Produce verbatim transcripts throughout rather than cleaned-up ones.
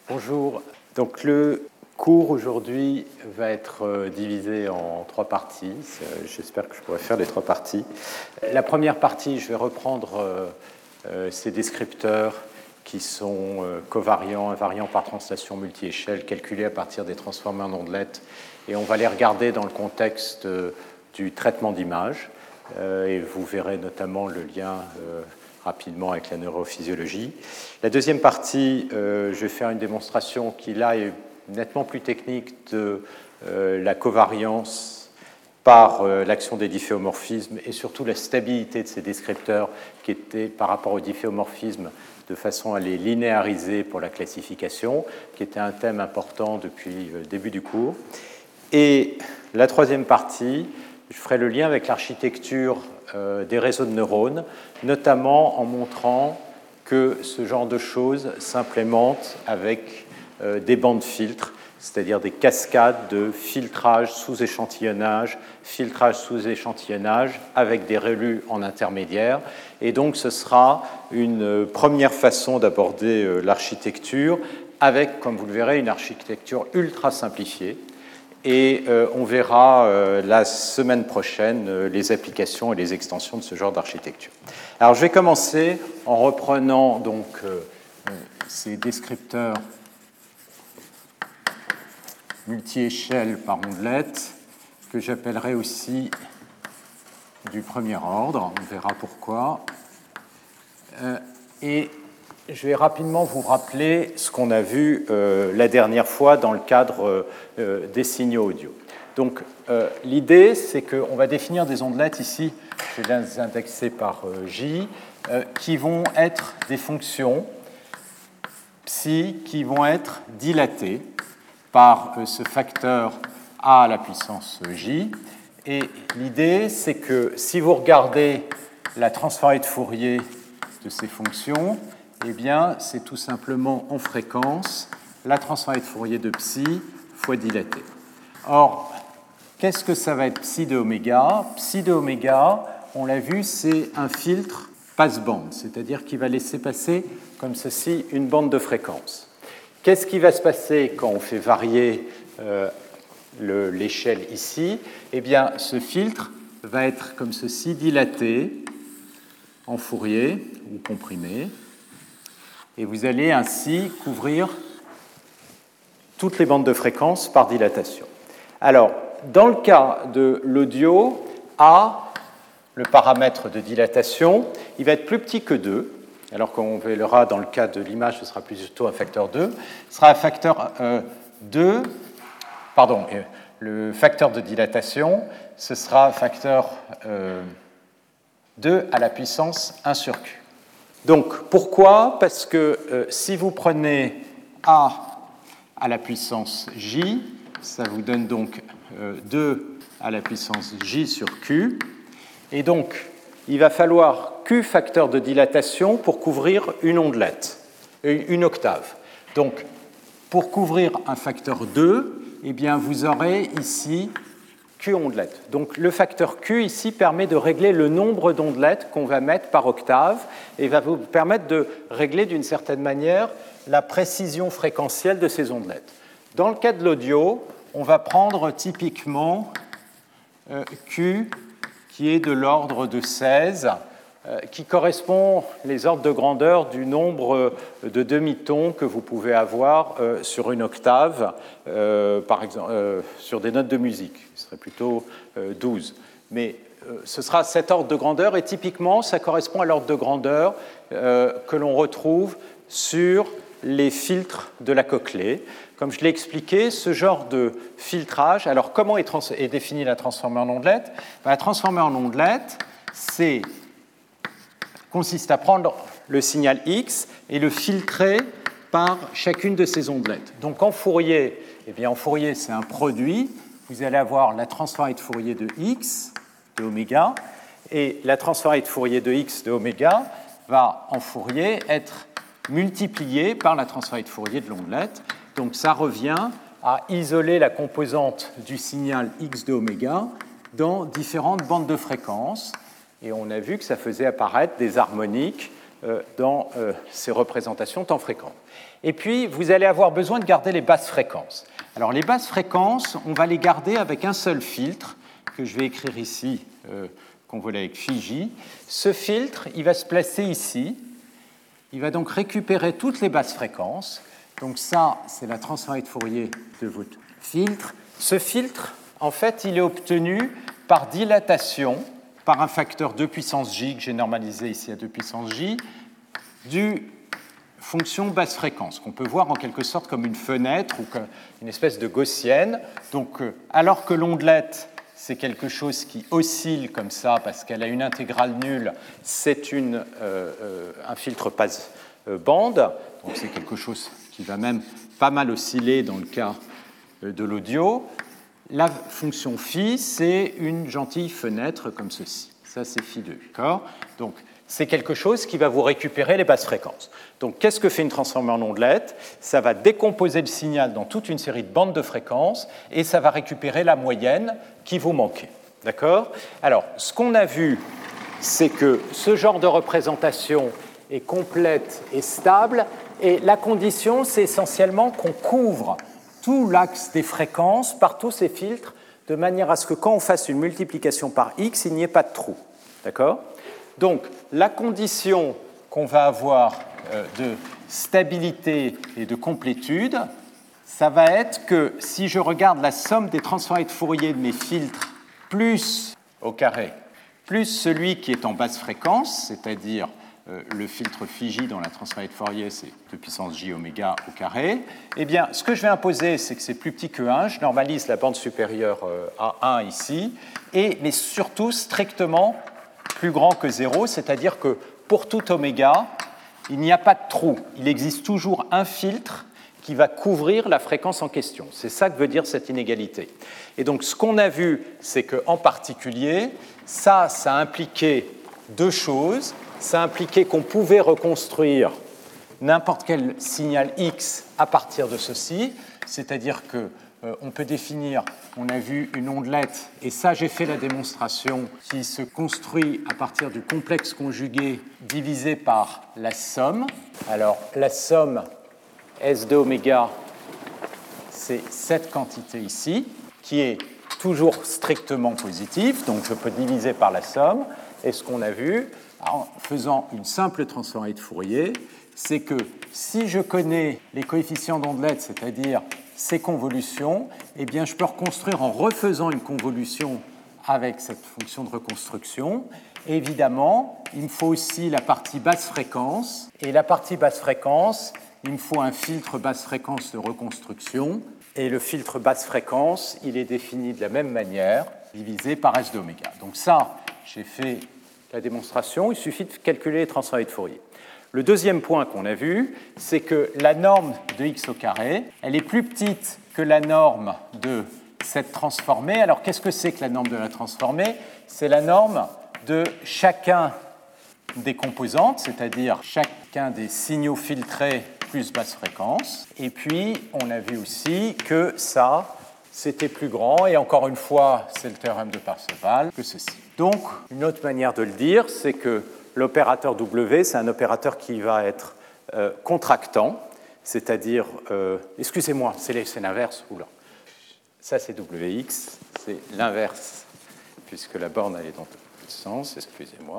Bonjour. Donc le cours aujourd'hui va être divisé en trois parties. J'espère que je pourrai faire les trois parties. La première partie, je vais reprendre euh, ces descripteurs qui sont euh, covariants, invariants par translation multi-échelle, calculés à partir des transformés en ondelettes, et on va les regarder dans le contexte euh, du traitement d'image, euh, et vous verrez notamment le lien euh, rapidement avec la neurophysiologie. La deuxième partie, euh, je vais faire une démonstration qui, là, est nettement plus technique de euh, la covariance par euh, l'action des difféomorphismes et surtout la stabilité de ces descripteurs qui étaient par rapport aux difféomorphismes de façon à les linéariser pour la classification, qui était un thème important depuis le début du cours. Et la troisième partie, je ferai le lien avec l'architecture euh, des réseaux de neurones, notamment en montrant que ce genre de choses s'implémente avec euh, des bandes filtres, c'est-à-dire des cascades de filtrage sous échantillonnage, filtrage sous échantillonnage avec des relus en intermédiaire. Et donc ce sera une première façon d'aborder l'architecture avec, comme vous le verrez, une architecture ultra simplifiée. Et euh, on verra euh, la semaine prochaine euh, les applications et les extensions de ce genre d'architecture. Alors je vais commencer en reprenant donc euh, ces descripteurs multi-échelle par ondelette, que j'appellerai aussi du premier ordre, on verra pourquoi. Euh, et je vais rapidement vous rappeler ce qu'on a vu euh, la dernière fois dans le cadre euh, des signaux audio. Donc euh, l'idée, c'est qu'on va définir des ondelettes ici, je vais les indexer par euh, J, euh, qui vont être des fonctions psi qui vont être dilatées par ce facteur a à la puissance j. Et l'idée, c'est que si vous regardez la transformée de Fourier de ces fonctions, eh bien, c'est tout simplement en fréquence la transformée de Fourier de psi fois dilatée. Or, qu'est-ce que ça va être psi de oméga ? Psi de oméga, on l'a vu, c'est un filtre passe-bande, c'est-à-dire qu'il va laisser passer comme ceci une bande de fréquence. Qu'est-ce qui va se passer quand on fait varier euh, le, l'échelle ici ? Eh bien, ce filtre va être comme ceci, dilaté en Fourier ou comprimé, et vous allez ainsi couvrir toutes les bandes de fréquences par dilatation. Alors, dans le cas de l'audio, A, le paramètre de dilatation, il va être plus petit que deux, alors qu'on verra dans le cas de l'image, ce sera plutôt un facteur deux, ce sera un facteur euh, deux, pardon, euh, le facteur de dilatation, ce sera un facteur euh, deux à la puissance un sur Q. Donc, pourquoi ? Parce que euh, si vous prenez A à la puissance J, ça vous donne donc euh, deux à la puissance J sur Q, et donc, il va falloir Q facteur de dilatation pour couvrir une ondelette, une octave. Donc, pour couvrir un facteur deux, eh bien, vous aurez ici Q ondelettes. Donc, le facteur Q ici permet de régler le nombre d'ondelettes qu'on va mettre par octave et va vous permettre de régler d'une certaine manière la précision fréquentielle de ces ondelettes. Dans le cas de l'audio, on va prendre typiquement euh, Q qui est de l'ordre de seize, euh, qui correspond les ordres de grandeur du nombre de demi-tons que vous pouvez avoir euh, sur une octave, euh, par exemple, euh, sur des notes de musique. Ce serait plutôt euh, douze. Mais euh, ce sera cet ordre de grandeur, et typiquement, ça correspond à l'ordre de grandeur euh, que l'on retrouve sur les filtres de la cochlée. Comme je l'ai expliqué, ce genre de filtrage, alors comment est, trans- est définie la transformée en ondelette ? Ben, la transformée en ondelette, c'est, consiste à prendre le signal X et le filtrer par chacune de ces ondelettes. Donc en Fourier, eh bien, en Fourier, c'est un produit. Vous allez avoir la transformée de Fourier de X, de oméga, et la transformée de Fourier de X de oméga va en Fourier être multipliée par la transformée de Fourier de l'ondelette. Donc ça revient à isoler la composante du signal X de oméga dans différentes bandes de fréquences. Et on a vu que ça faisait apparaître des harmoniques euh, dans euh, ces représentations temps fréquentes. Et puis, vous allez avoir besoin de garder les basses fréquences. Alors, les basses fréquences, on va les garder avec un seul filtre, que je vais écrire ici, euh, convolé avec phi j. Ce filtre, il va se placer ici. Il va donc récupérer toutes les basses fréquences. Donc ça, c'est la transformée de Fourier de votre filtre. Ce filtre, en fait, il est obtenu par dilatation, par un facteur deux puissance j, que j'ai normalisé ici à deux puissance j, du fonction basse fréquence, qu'on peut voir en quelque sorte comme une fenêtre ou comme une espèce de gaussienne. Donc, alors que l'ondelette, c'est quelque chose qui oscille comme ça parce qu'elle a une intégrale nulle, c'est une, euh, euh, un filtre passe-bande, donc c'est quelque chose qui va même pas mal osciller dans le cas de l'audio. La fonction phi, c'est une gentille fenêtre comme ceci. Ça, c'est phi deux. D'accord ? Donc, c'est quelque chose qui va vous récupérer les basses fréquences. Donc, qu'est-ce que fait une transformée en ondelette ? Ça va décomposer le signal dans toute une série de bandes de fréquences et ça va récupérer la moyenne qui vous manquait. D'accord ? Alors, ce qu'on a vu, c'est que ce genre de représentation est complète et stable, et la condition, c'est essentiellement qu'on couvre tout l'axe des fréquences par tous ces filtres, de manière à ce que quand on fasse une multiplication par x, il n'y ait pas de trou. D'accord ? Donc, la condition qu'on va avoir euh, de stabilité et de complétude, ça va être que si je regarde la somme des transformées de Fourier de mes filtres plus au carré, plus celui qui est en basse fréquence, c'est-à-dire euh, le filtre phi j dans la transformée de Fourier, c'est deux puissance j oméga au carré, eh bien, ce que je vais imposer, c'est que c'est plus petit que un, je normalise la bande supérieure euh, à un ici, et, mais surtout strictement plus grand que zéro, c'est-à-dire que pour tout oméga, il n'y a pas de trou. Il existe toujours un filtre qui va couvrir la fréquence en question. C'est ça que veut dire cette inégalité. Et donc, ce qu'on a vu, c'est qu'en particulier, ça, ça impliquait deux choses. Ça impliquait qu'on pouvait reconstruire n'importe quel signal x à partir de ceci, c'est-à-dire que euh, on peut définir, on a vu une ondelette, et ça j'ai fait la démonstration, qui se construit à partir du complexe conjugué divisé par la somme. Alors la somme S de oméga, c'est cette quantité ici, qui est toujours strictement positive, donc je peux diviser par la somme, et ce qu'on a vu, en faisant une simple transformée de Fourier, c'est que si je connais les coefficients d'ondelette, c'est-à-dire ces convolutions, eh bien, je peux reconstruire en refaisant une convolution avec cette fonction de reconstruction. Et évidemment, il me faut aussi la partie basse fréquence. Et la partie basse fréquence, il me faut un filtre basse fréquence de reconstruction. Et le filtre basse fréquence, il est défini de la même manière, divisé par S d'oméga. Donc ça, j'ai fait la démonstration. Il suffit de calculer les transformées de Fourier. Le deuxième point qu'on a vu, c'est que la norme de x au carré, elle est plus petite que la norme de cette transformée. Alors, qu'est-ce que c'est que la norme de la transformée ? C'est la norme de chacun des composantes, c'est-à-dire chacun des signaux filtrés plus basse fréquence. Et puis, on a vu aussi que ça, c'était plus grand, et encore une fois, c'est le théorème de Parseval, que ceci. Donc, une autre manière de le dire, c'est que l'opérateur W, c'est un opérateur qui va être euh, contractant, c'est-à-dire, euh, excusez-moi, c'est l'inverse, oula, ça c'est W X, c'est l'inverse, puisque la borne elle est dans le sens, excusez-moi.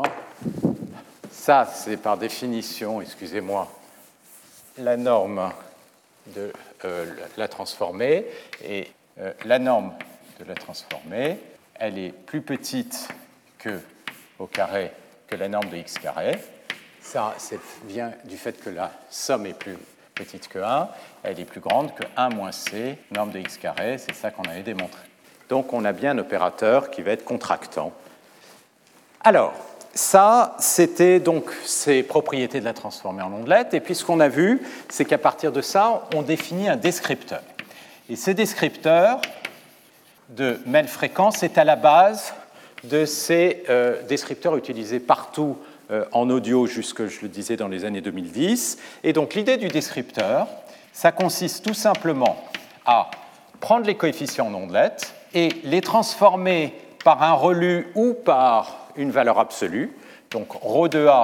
Ça, c'est par définition, excusez-moi, la norme de euh, la transformée, et euh, la norme de la transformée, elle est plus petite que au carré que la norme de x carré. Ça, c'est vient du fait que la somme est plus petite que un, elle est plus grande que un moins c, norme de x carré, c'est ça qu'on avait démontré. Donc on a bien un opérateur qui va être contractant. Alors, ça, c'était donc ces propriétés de la transformée en ondelette, et puis ce qu'on a vu, c'est qu'à partir de ça, on définit un descripteur. Et ce descripteur de même fréquence est à la base de ces euh, descripteurs utilisés partout euh, en audio jusque, je le disais, dans les années deux mille dix. Et donc l'idée du descripteur, ça consiste tout simplement à prendre les coefficients en ondelette et les transformer par un relu ou par une valeur absolue. Donc ρ de A,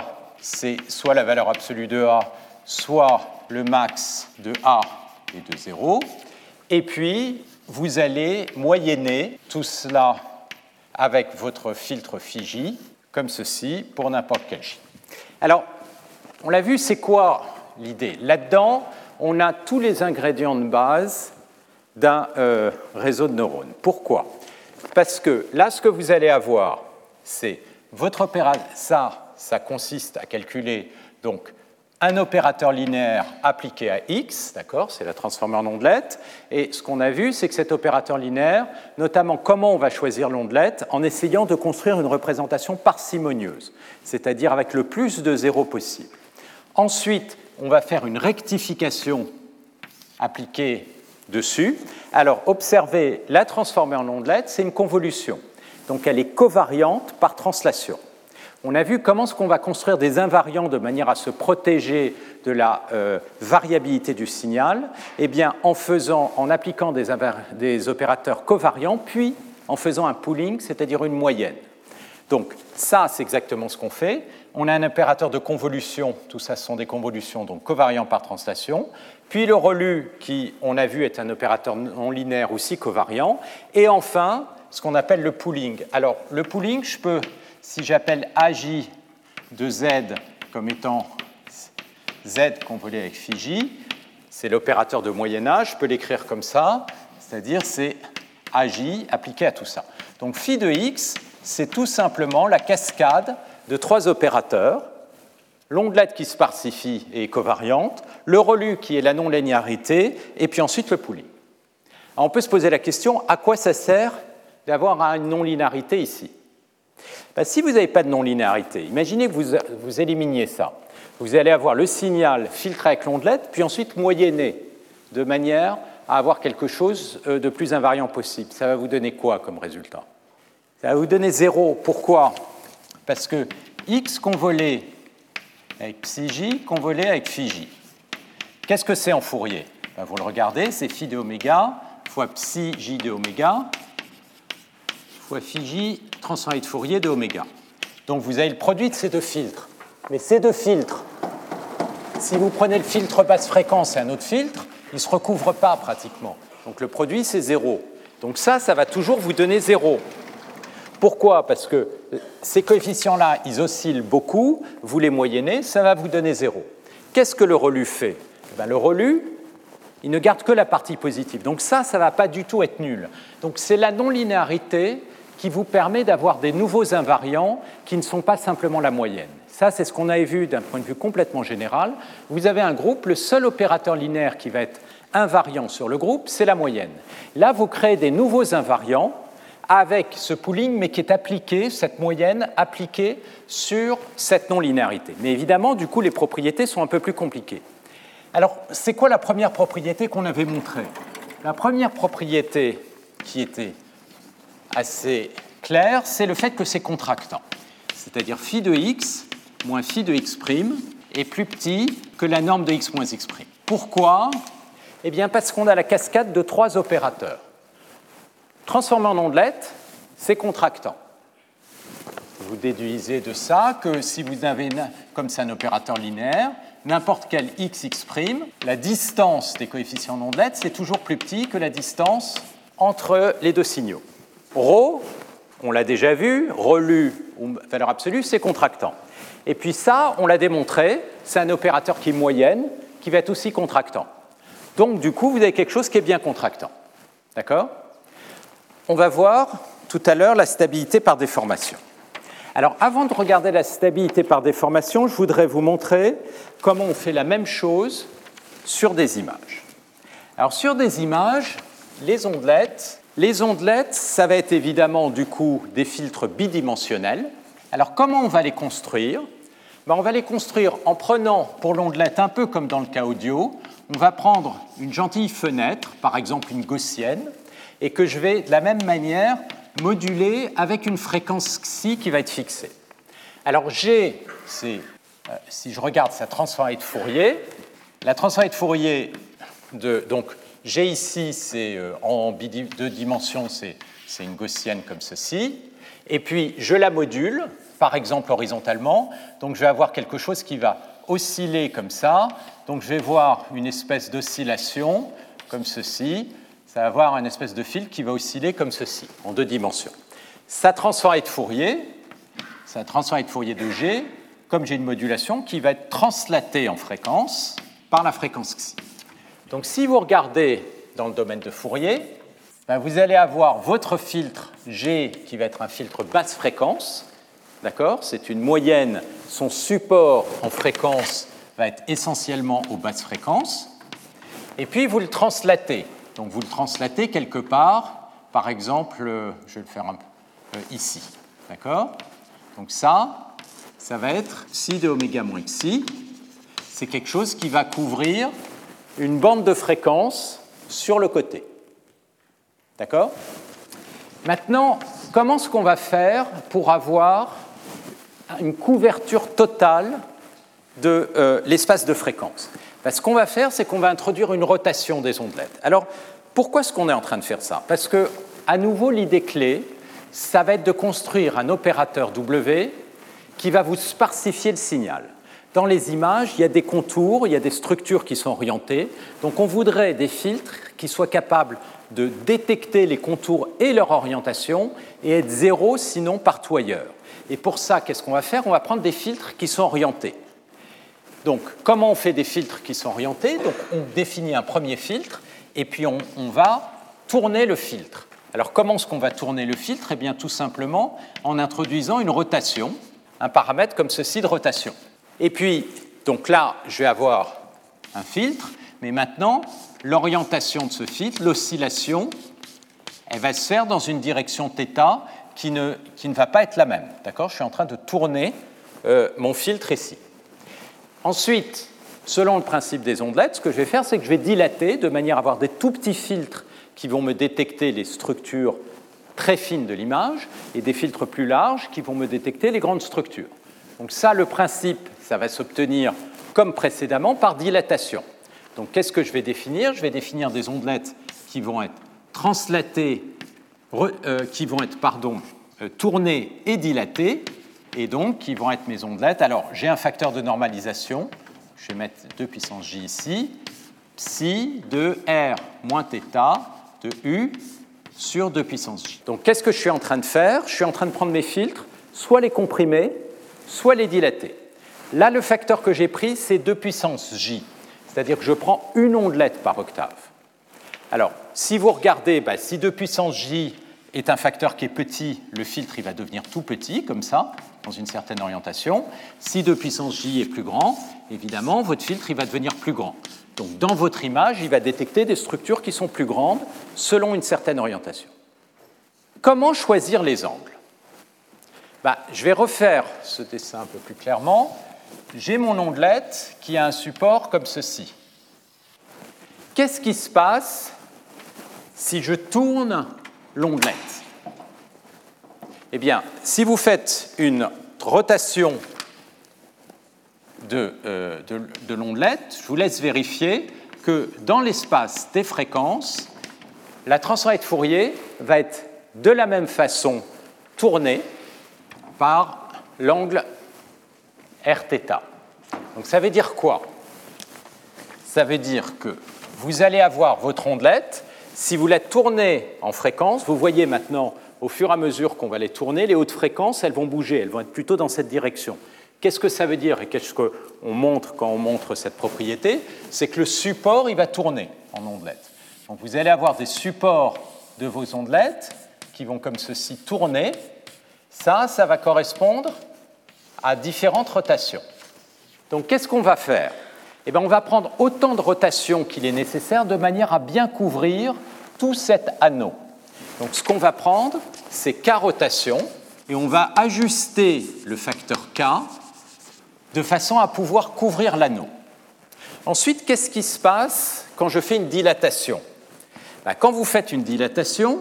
c'est soit la valeur absolue de A, soit le max de A et de zéro. Et puis, vous allez moyenner tout cela avec votre filtre phi j, comme ceci, pour n'importe quel j. Alors, on l'a vu, c'est quoi l'idée? Là-dedans, on a tous les ingrédients de base d'un euh, réseau de neurones. Pourquoi? Parce que là, ce que vous allez avoir, c'est votre opérateur. Ça, ça consiste à calculer donc un opérateur linéaire appliqué à x, d'accord, c'est la transformée en ondelette. Et ce qu'on a vu, c'est que cet opérateur linéaire, notamment comment on va choisir l'ondelette, en essayant de construire une représentation parcimonieuse, c'est-à-dire avec le plus de zéros possible. Ensuite, on va faire une rectification appliquée dessus. Alors, observez, la transformée en ondelette, c'est une convolution. Donc, elle est covariante par translation. On a vu comment est-ce qu'on va construire des invariants de manière à se protéger de la euh, variabilité du signal. Eh bien, en faisant, en appliquant des, des opérateurs covariants, puis en faisant un pooling, c'est-à-dire une moyenne. Donc, ça, c'est exactement ce qu'on fait. On a un opérateur de convolution, tout ça, ce sont des convolutions, donc covariants par translation. Puis le relu, qui, on a vu, est un opérateur non linéaire aussi covariant. Et enfin, ce qu'on appelle le pooling. Alors, le pooling, je peux, si j'appelle A J de Z comme étant Z convolé avec phi j, c'est l'opérateur de moyennage, je peux l'écrire comme ça, c'est-à-dire c'est A J appliqué à tout ça. Donc, phi de x, c'est tout simplement la cascade de trois opérateurs, l'ondelette qui se parsifie et est covariante, le relu qui est la non-linéarité, et puis ensuite le pooling. Alors on peut se poser la question, à quoi ça sert d'avoir une non-linéarité ici? Ben, si vous n'avez pas de non-linéarité, imaginez que vous, vous éliminiez ça. Vous allez avoir le signal filtré avec l'ondelette, puis ensuite moyenné, de manière à avoir quelque chose de plus invariant possible. Ça va vous donner quoi comme résultat? Ça va vous donner zéro. Pourquoi? Parce que x convolé avec psi j convolé avec phi j. Qu'est-ce que c'est en Fourier? Ben, vous le regardez, c'est phi de oméga fois psi j de oméga fois phi j transformé de Fourier de oméga. Donc vous avez le produit de ces deux filtres. Mais ces deux filtres, si vous prenez le filtre basse fréquence et un autre filtre, ils ne se recouvrent pas pratiquement. Donc le produit, c'est zéro. Donc ça, ça va toujours vous donner zéro. Pourquoi? Parce que ces coefficients-là, ils oscillent beaucoup, vous les moyennez, ça va vous donner zéro. Qu'est-ce que le relu fait? Eh bien, le relu, il ne garde que la partie positive. Donc ça, ça ne va pas du tout être nul. Donc c'est la non-linéarité qui vous permet d'avoir des nouveaux invariants qui ne sont pas simplement la moyenne. Ça, c'est ce qu'on avait vu d'un point de vue complètement général. Vous avez un groupe, le seul opérateur linéaire qui va être invariant sur le groupe, c'est la moyenne. Là, vous créez des nouveaux invariants avec ce pooling, mais qui est appliqué, cette moyenne appliquée sur cette non-linéarité. Mais évidemment, du coup, les propriétés sont un peu plus compliquées. Alors, c'est quoi la première propriété qu'on avait montrée? La première propriété qui était assez claire, c'est le fait que c'est contractant. C'est-à-dire phi de x moins phi de x' est plus petit que la norme de x moins x'. Pourquoi? Eh bien, parce qu'on a la cascade de trois opérateurs. Transformé en ondelette, c'est contractant. Vous déduisez de ça que si vous avez, comme c'est un opérateur linéaire, n'importe quel x, x', la distance des coefficients d'ondelette, c'est toujours plus petit que la distance entre les deux signaux. Rho, on l'a déjà vu, relu ou valeur absolue, c'est contractant. Et puis ça, on l'a démontré, c'est un opérateur qui est moyenne, qui va être aussi contractant. Donc, du coup, vous avez quelque chose qui est bien contractant. D'accord? On va voir tout à l'heure la stabilité par déformation. Alors, avant de regarder la stabilité par déformation, je voudrais vous montrer comment on fait la même chose sur des images. Alors, sur des images, les ondelettes, les ondelettes, ça va être évidemment, du coup, des filtres bidimensionnels. Alors, comment on va les construire? Ben, on va les construire en prenant, pour l'ondelette, un peu comme dans le cas audio, on va prendre une gentille fenêtre, par exemple une gaussienne, et que je vais, de la même manière, moduler avec une fréquence xi qui va être fixée. Alors, G, c'est, euh, si je regarde sa transformée de Fourier, la transformée de Fourier, de, donc G ici, c'est euh, en deux dimensions, c'est, c'est une gaussienne comme ceci, et puis je la module par exemple horizontalement. Donc je vais avoir quelque chose qui va osciller comme ça. Donc je vais voir une espèce d'oscillation comme ceci. Ça va avoir une espèce de fil qui va osciller comme ceci, en deux dimensions. Sa transformée de Fourier, sa transformée de Fourier de G, comme j'ai une modulation qui va être translatée en fréquence par la fréquence xi. Donc si vous regardez dans le domaine de Fourier, ben vous allez avoir votre filtre G qui va être un filtre basse fréquence. D'accord ? C'est une moyenne, son support en fréquence va être essentiellement aux basses fréquences. Et puis vous le translatez. Donc vous le translatez quelque part, par exemple, je vais le faire un peu ici. D'accord ? Donc ça, ça va être psi de oméga moins xi. C'est quelque chose qui va couvrir une bande de fréquence sur le côté. D'accord ? Maintenant, comment est-ce qu'on va faire pour avoir une couverture totale de euh, l'espace de fréquence ? Ben, ce qu'on va faire, c'est qu'on va introduire une rotation des ondelettes. Alors, pourquoi est-ce qu'on est en train de faire ça ? Parce que, à nouveau, l'idée clé, ça va être de construire un opérateur W qui va vous sparsifier le signal. Dans les images, il y a des contours, il y a des structures qui sont orientées. Donc, on voudrait des filtres qui soient capables de détecter les contours et leur orientation et être zéro, sinon partout ailleurs. Et pour ça, qu'est-ce qu'on va faire ? On va prendre des filtres qui sont orientés. Donc, comment on fait des filtres qui sont orientés ? Donc, on définit un premier filtre et puis on, on va tourner le filtre. Alors, comment est-ce qu'on va tourner le filtre ? Eh bien, tout simplement en introduisant une rotation, un paramètre comme ceci de rotation. Et puis, donc là, je vais avoir un filtre, mais maintenant, l'orientation de ce filtre, l'oscillation, elle va se faire dans une direction θ qui ne, qui ne va pas être la même. D'accord ? Je suis en train de tourner euh, mon filtre ici. Ensuite, selon le principe des ondelettes, ce que je vais faire, c'est que je vais dilater de manière à avoir des tout petits filtres qui vont me détecter les structures très fines de l'image et des filtres plus larges qui vont me détecter les grandes structures. Donc ça, le principe, ça va s'obtenir comme précédemment par dilatation. Donc qu'est-ce que je vais définir ? Je vais définir des ondelettes qui vont être translatées, re, euh, qui vont être pardon, euh, tournées et dilatées, et donc qui vont être mes ondelettes. Alors j'ai un facteur de normalisation, je vais mettre deux puissance j ici, psi de r moins θ de u sur deux puissance j. Donc qu'est-ce que je suis en train de faire ? Je suis en train de prendre mes filtres, soit les comprimer, soit les dilater. Là, le facteur que j'ai pris, c'est deux puissance j. C'est-à-dire que je prends une ondelette par octave. Alors, si vous regardez, bah, si deux puissance j est un facteur qui est petit, le filtre il va devenir tout petit, comme ça, dans une certaine orientation. Si deux puissance j est plus grand, évidemment, votre filtre il va devenir plus grand. Donc, dans votre image, il va détecter des structures qui sont plus grandes selon une certaine orientation. Comment choisir les angles ? Bah, je vais refaire ce dessin un peu plus clairement. J'ai mon ondelette qui a un support comme ceci. Qu'est-ce qui se passe si je tourne l'ondelette ? Eh bien, si vous faites une rotation de, euh, de, de l'ondelette, je vous laisse vérifier que dans l'espace des fréquences, la transformée de Fourier va être de la même façon tournée par l'angle rθ. Donc ça veut dire quoi ? Ça veut dire que vous allez avoir votre ondelette, si vous la tournez en fréquence, vous voyez maintenant, au fur et à mesure qu'on va les tourner, les hautes fréquences, elles vont bouger, elles vont être plutôt dans cette direction. Qu'est-ce que ça veut dire et qu'est-ce qu'on montre quand on montre cette propriété ? C'est que le support, il va tourner en ondelette. Donc vous allez avoir des supports de vos ondelettes qui vont comme ceci tourner. Ça, ça va correspondre à différentes rotations. Donc qu'est-ce qu'on va faire ? Eh bien, on va prendre autant de rotations qu'il est nécessaire de manière à bien couvrir tout cet anneau. Donc ce qu'on va prendre, c'est K rotations, et on va ajuster le facteur K de façon à pouvoir couvrir l'anneau. Ensuite, qu'est-ce qui se passe quand je fais une dilatation ? Ben, quand vous faites une dilatation,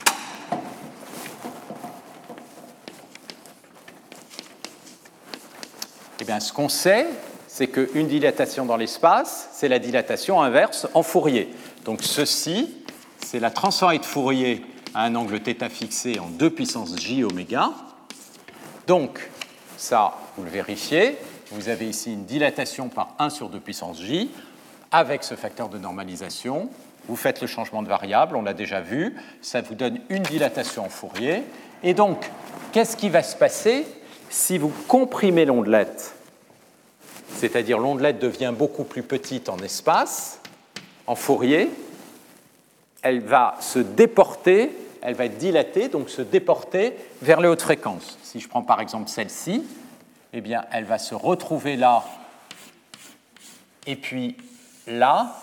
eh bien, ce qu'on sait, c'est qu'une dilatation dans l'espace, c'est la dilatation inverse en Fourier. Donc ceci, c'est la transformée de Fourier à un angle θ fixé en deux puissance j oméga. Donc, ça, vous le vérifiez. Vous avez ici une dilatation par un sur deux puissance j avec ce facteur de normalisation. Vous faites le changement de variable, on l'a déjà vu. Ça vous donne une dilatation en Fourier. Et donc, qu'est-ce qui va se passer si vous comprimez l'ondelette, c'est-à-dire l'ondelette devient beaucoup plus petite en espace, en Fourier, elle va se déporter, elle va être dilatée, donc se déporter vers les hautes fréquences. Si je prends par exemple celle-ci, eh bien, elle va se retrouver là, et puis là.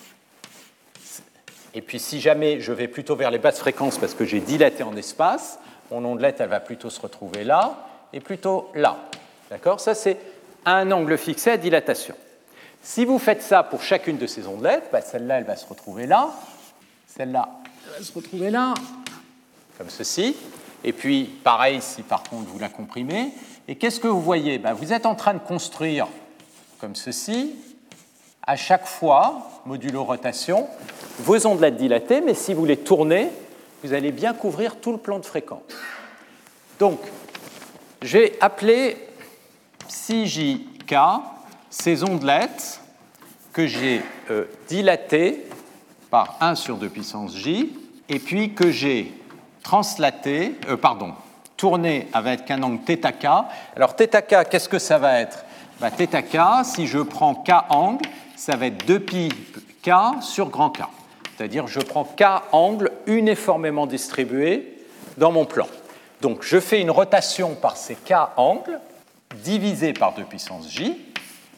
Et puis si jamais je vais plutôt vers les basses fréquences parce que j'ai dilaté en espace, mon ondelette, elle va plutôt se retrouver là, et plutôt là. D'accord ? Ça, c'est un angle fixé à dilatation. Si vous faites ça pour chacune de ces ondelettes, bah, celle-là, elle va se retrouver là, celle-là, elle va se retrouver là, comme ceci. Et puis, pareil, si par contre vous la comprimez. Et qu'est-ce que vous voyez ? Bah, vous êtes en train de construire, comme ceci, à chaque fois, modulo rotation, vos ondelettes dilatées, mais si vous les tournez, vous allez bien couvrir tout le plan de fréquence. Donc, je vais appeler psi j k ces ondelettes que j'ai euh, dilatées par un sur deux puissance j, et puis que j'ai translatées, euh, pardon, tournées avec un angle θk. Alors, θk, qu'est-ce que ça va être ? Bah, θk, si je prends k angle, ça va être deux pi k sur grand K. C'est-à-dire je prends k angles uniformément distribués dans mon plan. Donc je fais une rotation par ces k angles divisé par deux puissance j. D'accord ?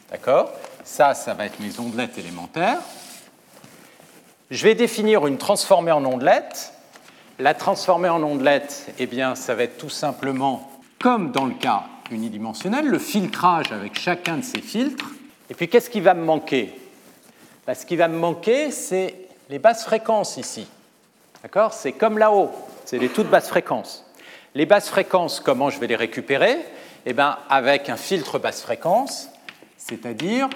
Ça, ça va être mes ondelettes élémentaires. Je vais définir une transformée en ondelette. La transformée en ondelette, eh bien, ça va être tout simplement, comme dans le cas unidimensionnel, le filtrage avec chacun de ces filtres. Et puis, qu'est-ce qui va me manquer ? Ben, ce qui va me manquer, c'est les basses fréquences ici. D'accord ? C'est comme là-haut, c'est les toutes basses fréquences. Les basses fréquences, comment je vais les récupérer ? Eh bien, avec un filtre basse fréquence, c'est-à-dire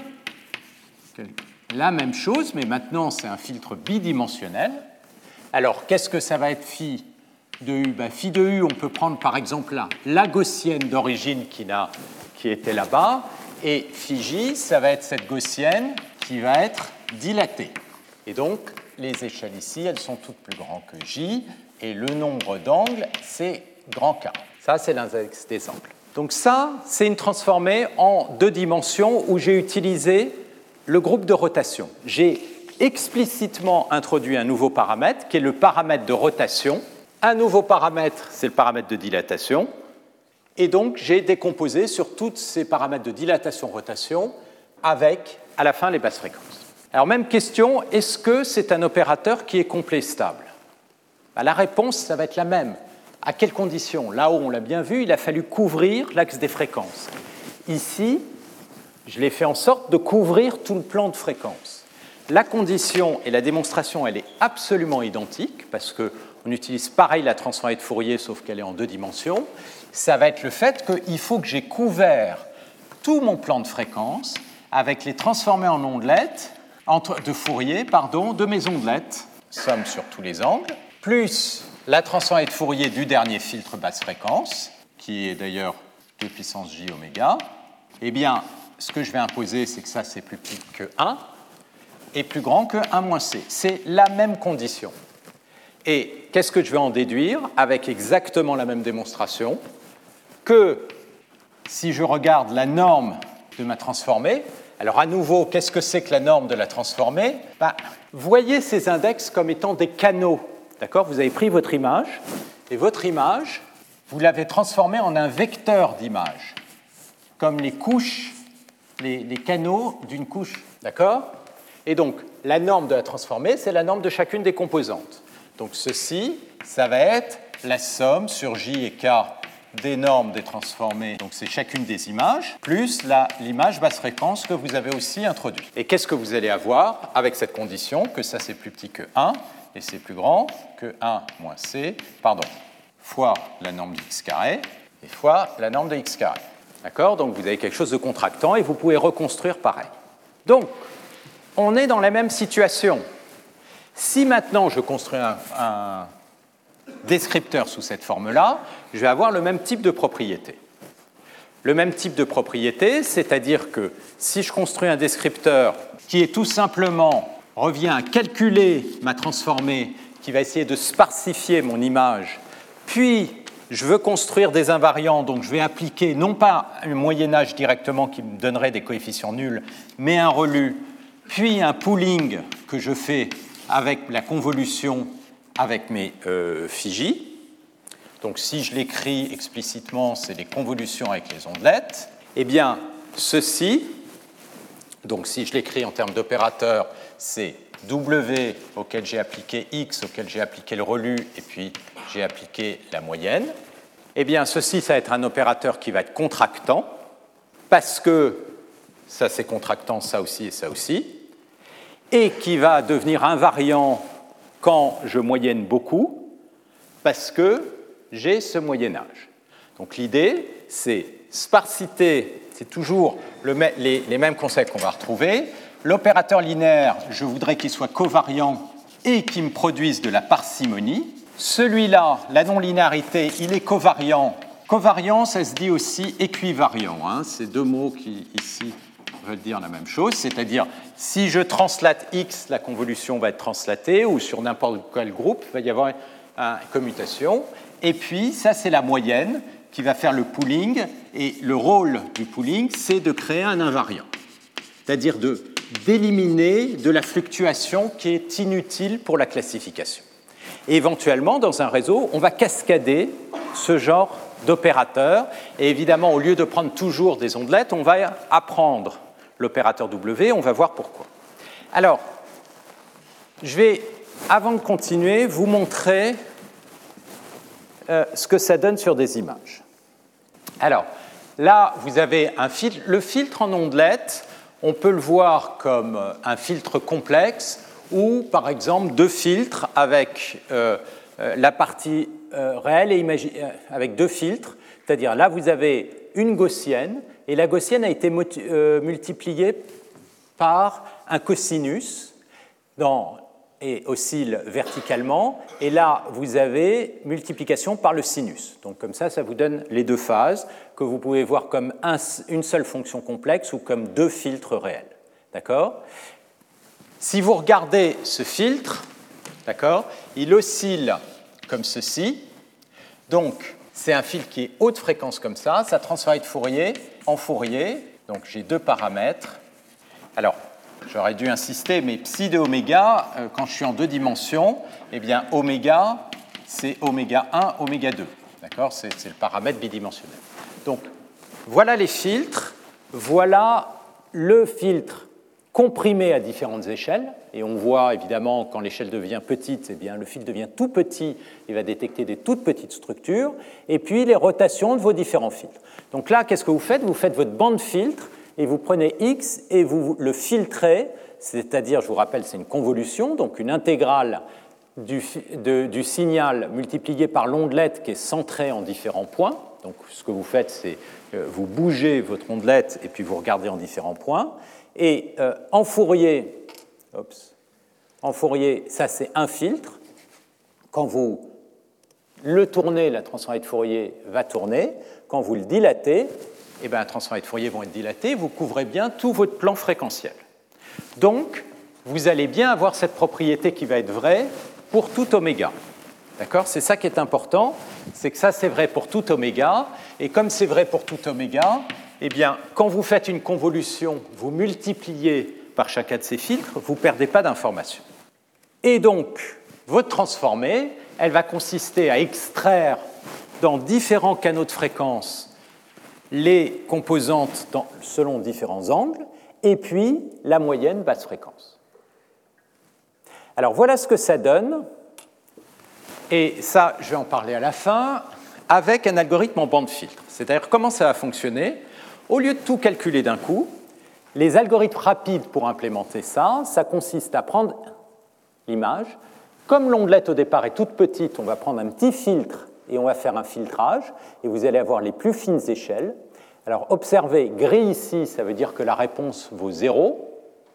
la même chose, mais maintenant, c'est un filtre bidimensionnel. Alors, qu'est-ce que ça va être phi de U ? Ben, phi de U, on peut prendre par exemple là, la gaussienne d'origine qui, qui était là-bas, et phi j, ça va être cette gaussienne qui va être dilatée. Et donc, les échelles ici, elles sont toutes plus grandes que j, et le nombre d'angles, c'est grand K. Ça, c'est l'index des angles. Donc ça, c'est une transformée en deux dimensions où j'ai utilisé le groupe de rotation. J'ai explicitement introduit un nouveau paramètre, qui est le paramètre de rotation. Un nouveau paramètre, c'est le paramètre de dilatation. Et donc, j'ai décomposé sur tous ces paramètres de dilatation-rotation avec, à la fin, les basses fréquences. Alors, même question, est-ce que c'est un opérateur qui est complet et stable ? Ben, la réponse, ça va être la même. À quelles conditions ? Là-haut, on l'a bien vu, il a fallu couvrir l'axe des fréquences. Ici, je l'ai fait en sorte de couvrir tout le plan de fréquences. La condition et la démonstration, elle est absolument identique, parce qu'on utilise pareil la transformée de Fourier, sauf qu'elle est en deux dimensions. Ça va être le fait qu'il faut que j'ai couvert tout mon plan de fréquences avec les transformées en ondelettes de Fourier, pardon, de mes ondelettes, somme sur tous les angles, plus la transformée de Fourier du dernier filtre basse fréquence, qui est d'ailleurs deux puissance j oméga. Eh bien, ce que je vais imposer, c'est que ça, c'est plus petit que un, et plus grand que un moins c. C'est la même condition. Et qu'est-ce que je vais en déduire avec exactement la même démonstration ? Que si je regarde la norme de ma transformée, alors à nouveau, qu'est-ce que c'est que la norme de la transformée ? Ben, voyez ces index comme étant des canaux. D'accord ? Vous avez pris votre image, et votre image, vous l'avez transformée en un vecteur d'image, comme les couches, les, les canaux d'une couche. D'accord ? Et donc, la norme de la transformée, c'est la norme de chacune des composantes. Donc, ceci, ça va être la somme sur J et K des normes des transformées, donc c'est chacune des images, plus la, l'image basse fréquence que vous avez aussi introduite. Et qu'est-ce que vous allez avoir avec cette condition, que ça c'est plus petit que un, et c'est plus grand que un moins c, pardon, fois la norme de x carré, et fois la norme de x carré. D'accord ? Donc vous avez quelque chose de contractant, et vous pouvez reconstruire pareil. Donc, on est dans la même situation. Si maintenant je construis un, un descripteur sous cette forme-là, je vais avoir le même type de propriété. le même type de propriété, c'est-à-dire que si je construis un descripteur qui est tout simplement, revient à calculer ma transformée, qui va essayer de sparsifier mon image, puis je veux construire des invariants, donc je vais appliquer non pas un moyen-âge directement qui me donnerait des coefficients nuls, mais un relu, puis un pooling que je fais avec la convolution avec mes euh, Fiji. Donc si je l'écris explicitement, c'est les convolutions avec les ondelettes. Eh bien, ceci, donc si je l'écris en termes d'opérateur, c'est W auquel j'ai appliqué X, auquel j'ai appliqué le relu, et puis j'ai appliqué la moyenne. Eh bien, ceci, ça va être un opérateur qui va être contractant, parce que ça c'est contractant, ça aussi et ça aussi, et qui va devenir invariant quand je moyenne beaucoup, parce que j'ai ce moyen-âge. Donc l'idée, c'est sparsité, c'est toujours le, les, les mêmes concepts qu'on va retrouver. L'opérateur linéaire, je voudrais qu'il soit covariant et qu'il me produise de la parcimonie. Celui-là, la non-linéarité, il est covariant. Covariant, ça se dit aussi équivariant. Hein. C'est deux mots qui, ici, veulent dire la même chose. C'est-à-dire, si je translate X, la convolution va être translatée, ou sur n'importe quel groupe, il va y avoir une commutation. Et puis, ça, c'est la moyenne qui va faire le pooling. Et le rôle du pooling, c'est de créer un invariant. C'est-à-dire de, d'éliminer de la fluctuation qui est inutile pour la classification. Et éventuellement, dans un réseau, on va cascader ce genre d'opérateurs. Et évidemment, au lieu de prendre toujours des ondelettes, on va apprendre l'opérateur W. On va voir pourquoi. Alors, je vais, avant de continuer, vous montrer Euh, ce que ça donne sur des images. Alors, là, vous avez un filtre. Le filtre en ondelettes, on peut le voir comme un filtre complexe ou, par exemple, deux filtres avec euh, euh, la partie euh, réelle et imagi- euh, avec deux filtres. C'est-à-dire, là, vous avez une gaussienne, et la gaussienne a été multi- euh, multipliée par un cosinus dans et oscille verticalement, et là, vous avez multiplication par le sinus. Donc comme ça, ça vous donne les deux phases que vous pouvez voir comme un, une seule fonction complexe ou comme deux filtres réels. D'accord ? Si vous regardez ce filtre, d'accord, il oscille comme ceci. Donc, c'est un filtre qui est haute fréquence comme ça. Ça transforme de Fourier en Fourier. Donc, j'ai deux paramètres. Alors, j'aurais dû insister, mais psi de oméga, euh, quand je suis en deux dimensions, eh bien, oméga, c'est oméga un, oméga deux. D'accord ? C'est, c'est le paramètre bidimensionnel. Donc, voilà les filtres. Voilà le filtre comprimé à différentes échelles. Et on voit, évidemment, quand l'échelle devient petite, eh bien, le filtre devient tout petit. Il va détecter des toutes petites structures. Et puis, les rotations de vos différents filtres. Donc là, qu'est-ce que vous faites ? Vous faites votre bande filtre. Et vous prenez X et vous le filtrez, c'est-à-dire, je vous rappelle, c'est une convolution, donc une intégrale du, de, du signal multiplié par l'ondelette qui est centrée en différents points. Donc, ce que vous faites, c'est euh, vous bougez votre ondelette et puis vous regardez en différents points. Et euh, en Fourier, oups, en Fourier, ça c'est un filtre. Quand vous le tournez, la transformée de Fourier va tourner. Quand vous le dilatez, eh bien, les transformées de Fourier vont être dilatées, vous couvrez bien tout votre plan fréquentiel. Donc, vous allez bien avoir cette propriété qui va être vraie pour tout oméga. D'accord ? C'est ça qui est important, c'est que ça, c'est vrai pour tout oméga, et comme c'est vrai pour tout oméga, eh bien, quand vous faites une convolution, vous multipliez par chacun de ces filtres, vous ne perdez pas d'informations. Et donc, votre transformée, elle va consister à extraire dans différents canaux de fréquence les composantes dans, selon différents angles, et puis la moyenne basse fréquence. Alors voilà ce que ça donne, et ça, je vais en parler à la fin, avec un algorithme en bande filtre. C'est-à-dire comment ça va fonctionner. Au lieu de tout calculer d'un coup, les algorithmes rapides pour implémenter ça, ça consiste à prendre l'image. Comme l'ondelette au départ est toute petite, on va prendre un petit filtre et on va faire un filtrage, et vous allez avoir les plus fines échelles. Alors, observez, gris ici, ça veut dire que la réponse vaut zéro.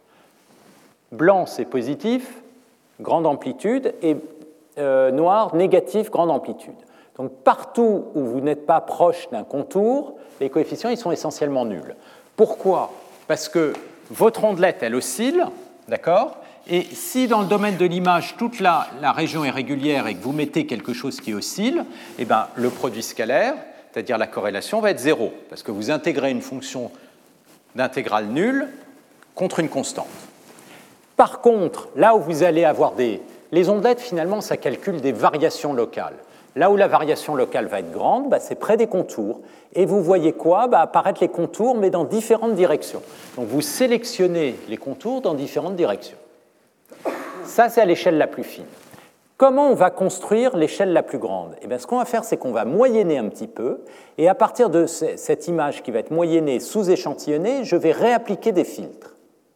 Blanc, c'est positif, grande amplitude, et euh, noir, négatif, grande amplitude. Donc partout où vous n'êtes pas proche d'un contour, les coefficients ils sont essentiellement nuls. Pourquoi? Parce que votre ondelette, elle oscille, d'accord? Et si dans le domaine de l'image, toute la, la région est régulière et que vous mettez quelque chose qui oscille, eh bien, le produit scalaire, c'est-à-dire la corrélation, va être zéro, parce que vous intégrez une fonction d'intégrale nulle contre une constante. Par contre, là où vous allez avoir des... Les ondelettes, finalement, ça calcule des variations locales. Là où la variation locale va être grande, bah, c'est près des contours. Et vous voyez quoi? Bah, apparaître les contours, mais dans différentes directions. Donc vous sélectionnez les contours dans différentes directions. Ça, c'est à l'échelle la plus fine. Comment on va construire l'échelle la plus grande? Eh bien, ce qu'on va faire, c'est qu'on va moyenner un petit peu, et à partir de cette image qui va être moyennée, sous-échantillonnée, je vais réappliquer des filtres.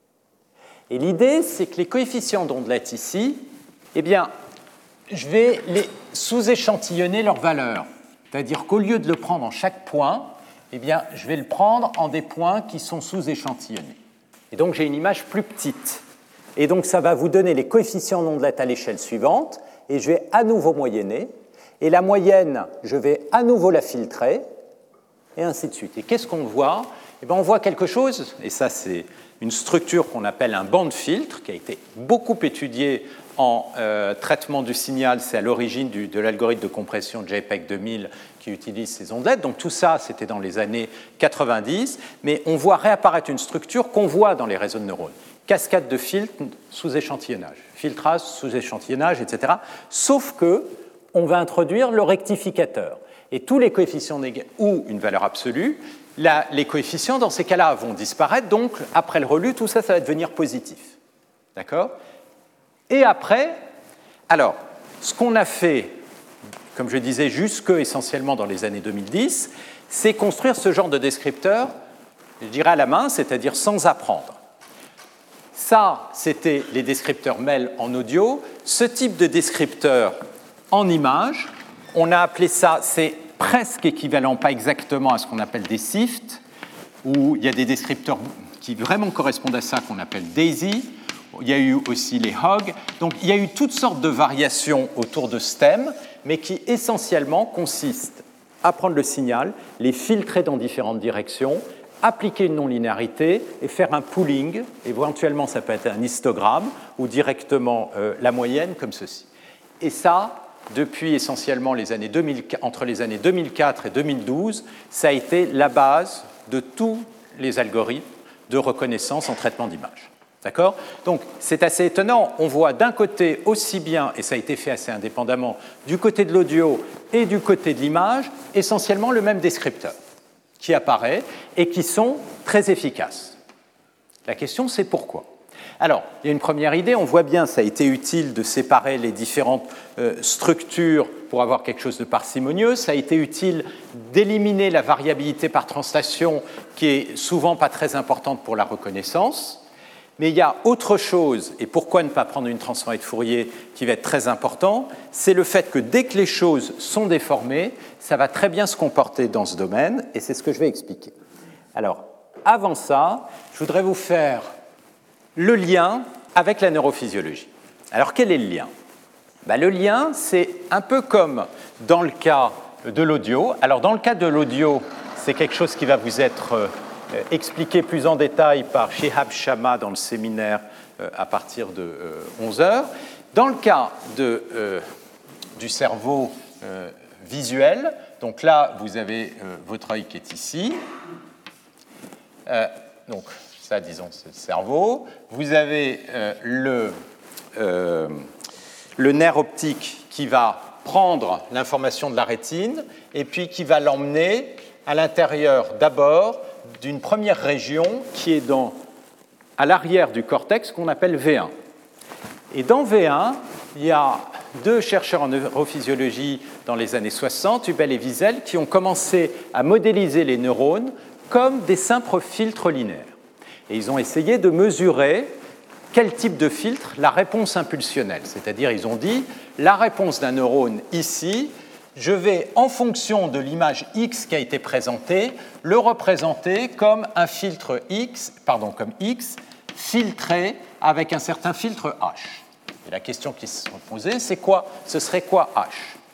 Et l'idée, c'est que les coefficients d'ondelette ici, eh bien, je vais les sous-échantillonner leur valeur. C'est-à-dire qu'au lieu de le prendre en chaque point, eh bien, je vais le prendre en des points qui sont sous-échantillonnés. Et donc, j'ai une image plus petite. Et donc, ça va vous donner les coefficients d'ondelette à l'échelle suivante, et je vais à nouveau moyenner. Et la moyenne, je vais à nouveau la filtrer, et ainsi de suite. Et qu'est-ce qu'on voit? Eh bien, on voit quelque chose, et ça, c'est une structure qu'on appelle un band filtre, qui a été beaucoup étudiée en euh, traitement du signal. C'est à l'origine du, de l'algorithme de compression JPEG deux mille qui utilise ces ondelettes. Donc tout ça, c'était dans les années quatre-vingt-dix, mais on voit réapparaître une structure qu'on voit dans les réseaux de neurones. Cascade de filtres sous échantillonnage, filtrage sous échantillonnage, et cetera. Sauf que on va introduire le rectificateur. Et tous les coefficients négatifs, ou une valeur absolue, là, les coefficients, dans ces cas-là, vont disparaître. Donc, après le relu, tout ça, ça va devenir positif. D'accord? Et après, alors, ce qu'on a fait, comme je disais, jusque essentiellement dans les années deux mille dix, c'est construire ce genre de descripteur, je dirais à la main, c'est-à-dire sans apprendre. Ça, c'était les descripteurs M E L en audio. Ce type de descripteur en image, on a appelé ça, c'est presque équivalent, pas exactement à ce qu'on appelle des S I F T, où il y a des descripteurs qui vraiment correspondent à ça qu'on appelle DAISY. Il y a eu aussi les H O G. Donc, il y a eu toutes sortes de variations autour de ce thème, mais qui essentiellement consistent à prendre le signal, les filtrer dans différentes directions, appliquer une non-linéarité et faire un pooling. Éventuellement, ça peut être un histogramme ou directement euh, la moyenne, comme ceci. Et ça, depuis essentiellement les années deux mille, entre les années deux mille quatre et deux mille douze, ça a été la base de tous les algorithmes de reconnaissance en traitement d'image. D'accord? Donc, c'est assez étonnant. On voit d'un côté aussi bien, et ça a été fait assez indépendamment, du côté de l'audio et du côté de l'image, essentiellement le même descripteur qui apparaît et qui sont très efficaces. La question, c'est pourquoi? Alors, il y a une première idée. On voit bien, ça a été utile de séparer les différentes euh, structures pour avoir quelque chose de parcimonieux. Ça a été utile d'éliminer la variabilité par translation qui est souvent pas très importante pour la reconnaissance. Mais il y a autre chose, et pourquoi ne pas prendre une transformée de Fourier qui va être très important, c'est le fait que dès que les choses sont déformées, ça va très bien se comporter dans ce domaine, et c'est ce que je vais expliquer. Alors, avant ça, je voudrais vous faire le lien avec la neurophysiologie. Alors, quel est le lien? Ben, le lien, c'est un peu comme dans le cas de l'audio. Alors, dans le cas de l'audio, c'est quelque chose qui va vous être euh, expliqué plus en détail par Shihab Shamma dans le séminaire euh, à partir de euh, onze heures. Dans le cas de, euh, du cerveau euh, visuel, donc là, vous avez euh, votre œil qui est ici. Euh, donc, ça, disons, c'est le cerveau. Vous avez euh, le, euh, le nerf optique qui va prendre l'information de la rétine et puis qui va l'emmener à l'intérieur d'abord d'une première région qui est dans, à l'arrière du cortex qu'on appelle V un. Et dans V un, il y a deux chercheurs en neurophysiologie dans les années soixante, Hubel et Wiesel, qui ont commencé à modéliser les neurones comme des simples filtres linéaires. Et ils ont essayé de mesurer quel type de filtre la réponse impulsionnelle. C'est-à-dire, ils ont dit, la réponse d'un neurone ici, je vais, en fonction de l'image X qui a été présentée, le représenter comme un filtre X, pardon, comme X, filtré avec un certain filtre H. Et la question qui se sont posée, c'est quoi, ce serait quoi H?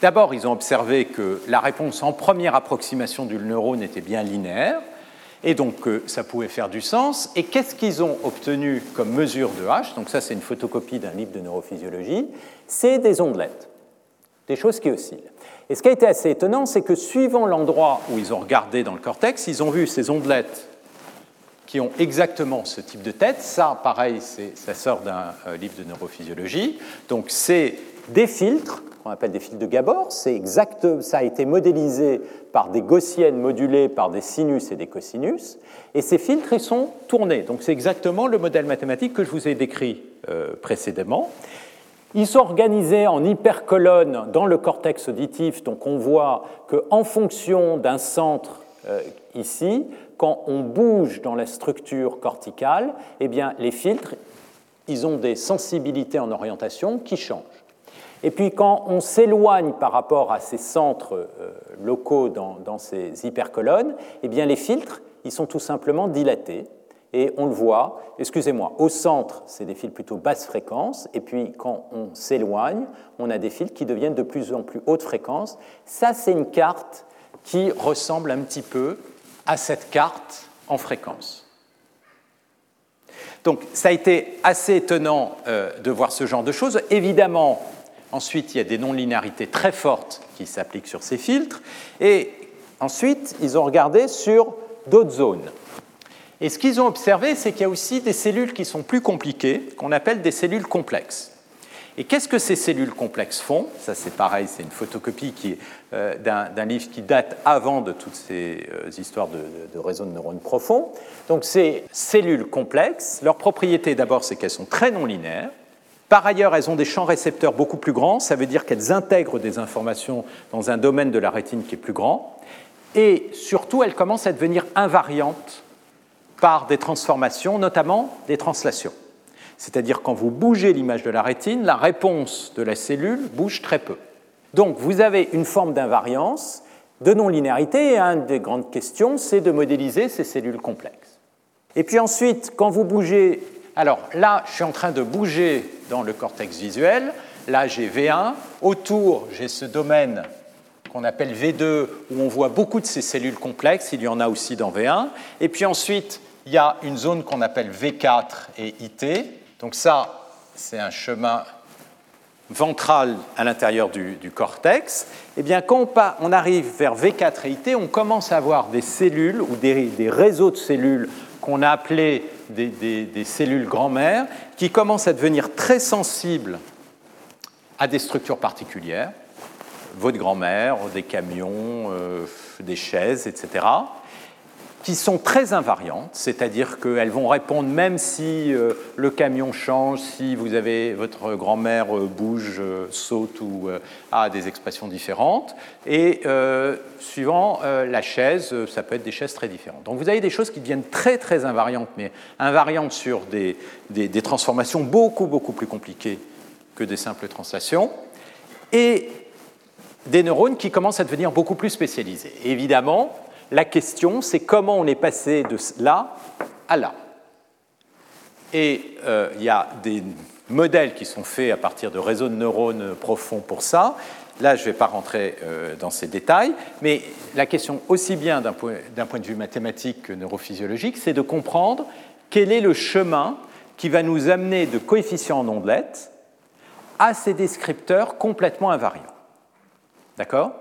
D'abord, ils ont observé que la réponse en première approximation du neurone était bien linéaire, et donc euh, ça pouvait faire du sens. Et qu'est-ce qu'ils ont obtenu comme mesure de H? Donc ça, c'est une photocopie d'un livre de neurophysiologie. C'est des ondelettes, des choses qui oscillent. Et ce qui a été assez étonnant, c'est que suivant l'endroit où ils ont regardé dans le cortex, ils ont vu ces ondelettes qui ont exactement ce type de tête. Ça, pareil, ça sort d'un euh, livre de neurophysiologie. Donc c'est des filtres qu'on appelle des filtres de Gabor. C'est exact, ça a été modélisé par des gaussiennes modulées par des sinus et des cosinus. Et ces filtres, ils sont tournés. Donc c'est exactement le modèle mathématique que je vous ai décrit euh, précédemment. Ils sont organisés en hypercolonnes dans le cortex auditif. Donc on voit qu'en fonction d'un centre euh, ici, quand on bouge dans la structure corticale, eh bien, les filtres, ils ont des sensibilités en orientation qui changent. Et puis quand on s'éloigne par rapport à ces centres euh, locaux dans, dans ces hypercolonnes, eh bien les filtres, ils sont tout simplement dilatés. Et on le voit, excusez-moi, au centre, c'est des filtres plutôt basse fréquence, et puis quand on s'éloigne, on a des filtres qui deviennent de plus en plus haute fréquence. Ça, c'est une carte qui ressemble un petit peu à cette carte en fréquence. Donc ça a été assez étonnant euh, de voir ce genre de choses. Évidemment, ensuite, il y a des non-linéarités très fortes qui s'appliquent sur ces filtres. Et ensuite, ils ont regardé sur d'autres zones. Et ce qu'ils ont observé, c'est qu'il y a aussi des cellules qui sont plus compliquées, qu'on appelle des cellules complexes. Et qu'est-ce que ces cellules complexes font? Ça, c'est pareil, c'est une photocopie qui est, euh, d'un, d'un livre qui date avant de toutes ces euh, histoires de, de, de réseaux de neurones profonds. Donc, ces cellules complexes, leur propriété, d'abord, c'est qu'elles sont très non-linéaires. Par ailleurs, elles ont des champs récepteurs beaucoup plus grands. Ça veut dire qu'elles intègrent des informations dans un domaine de la rétine qui est plus grand. Et surtout, elles commencent à devenir invariantes par des transformations, notamment des translations. C'est-à-dire quand vous bougez l'image de la rétine, la réponse de la cellule bouge très peu. Donc vous avez une forme d'invariance, de non-linéarité, et une des grandes questions, c'est de modéliser ces cellules complexes. Et puis ensuite, quand vous bougez... Alors là, je suis en train de bouger dans le cortex visuel. Là, j'ai V un. Autour, j'ai ce domaine qu'on appelle V deux, où on voit beaucoup de ces cellules complexes. Il y en a aussi dans V un. Et puis ensuite, il y a une zone qu'on appelle V quatre et I T. Donc ça, c'est un chemin ventral à l'intérieur du, du cortex. Eh bien, quand on, on arrive vers V quatre et I T, on commence à avoir des cellules ou des, des réseaux de cellules qu'on a appelés des, des, des cellules grand-mères qui commencent à devenir très sensibles à des structures particulières, votre grand-mère, des camions, euh, des chaises, et cetera, qui sont très invariantes, c'est-à-dire qu'elles vont répondre même si euh, le camion change, si vous avez votre grand-mère euh, bouge, euh, saute ou euh, a des expressions différentes. Et euh, suivant euh, la chaise, ça peut être des chaises très différentes. Donc vous avez des choses qui deviennent très très invariantes, mais invariantes sur des, des, des transformations beaucoup beaucoup plus compliquées que des simples translations, et des neurones qui commencent à devenir beaucoup plus spécialisés. Et évidemment, la question, c'est comment on est passé de là à là. Et euh, il y a des modèles qui sont faits à partir de réseaux de neurones profonds pour ça. Là, je ne vais pas rentrer euh, dans ces détails, mais la question, aussi bien d'un point, d'un point de vue mathématique que neurophysiologique, c'est de comprendre quel est le chemin qui va nous amener de coefficients en ondelettes à ces descripteurs complètement invariants. D'accord?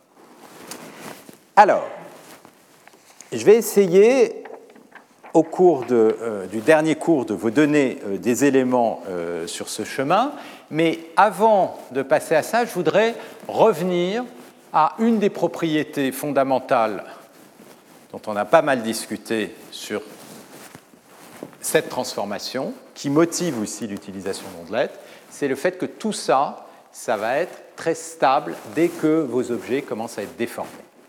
Alors, je vais essayer, au cours de, euh, du dernier cours, de vous donner euh, des éléments euh, sur ce chemin, mais avant de passer à ça, je voudrais revenir à une des propriétés fondamentales dont on a pas mal discuté sur cette transformation, qui motive aussi l'utilisation d'ondelettes, c'est le fait que tout ça, ça va être très stable dès que vos objets commencent à être déformés.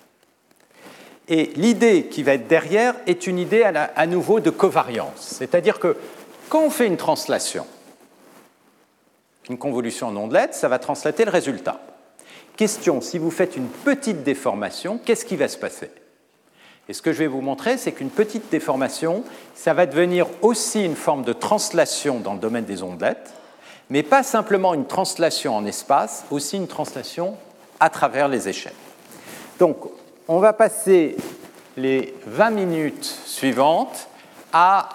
Et l'idée qui va être derrière est une idée à, la, à nouveau de covariance. C'est-à-dire que quand on fait une translation, une convolution en ondelettes, ça va translater le résultat. Question, si vous faites une petite déformation, qu'est-ce qui va se passer? Et ce que je vais vous montrer, c'est qu'une petite déformation, ça va devenir aussi une forme de translation dans le domaine des ondelettes, mais pas simplement une translation en espace, aussi une translation à travers les échelles. Donc, on va passer les vingt minutes suivantes à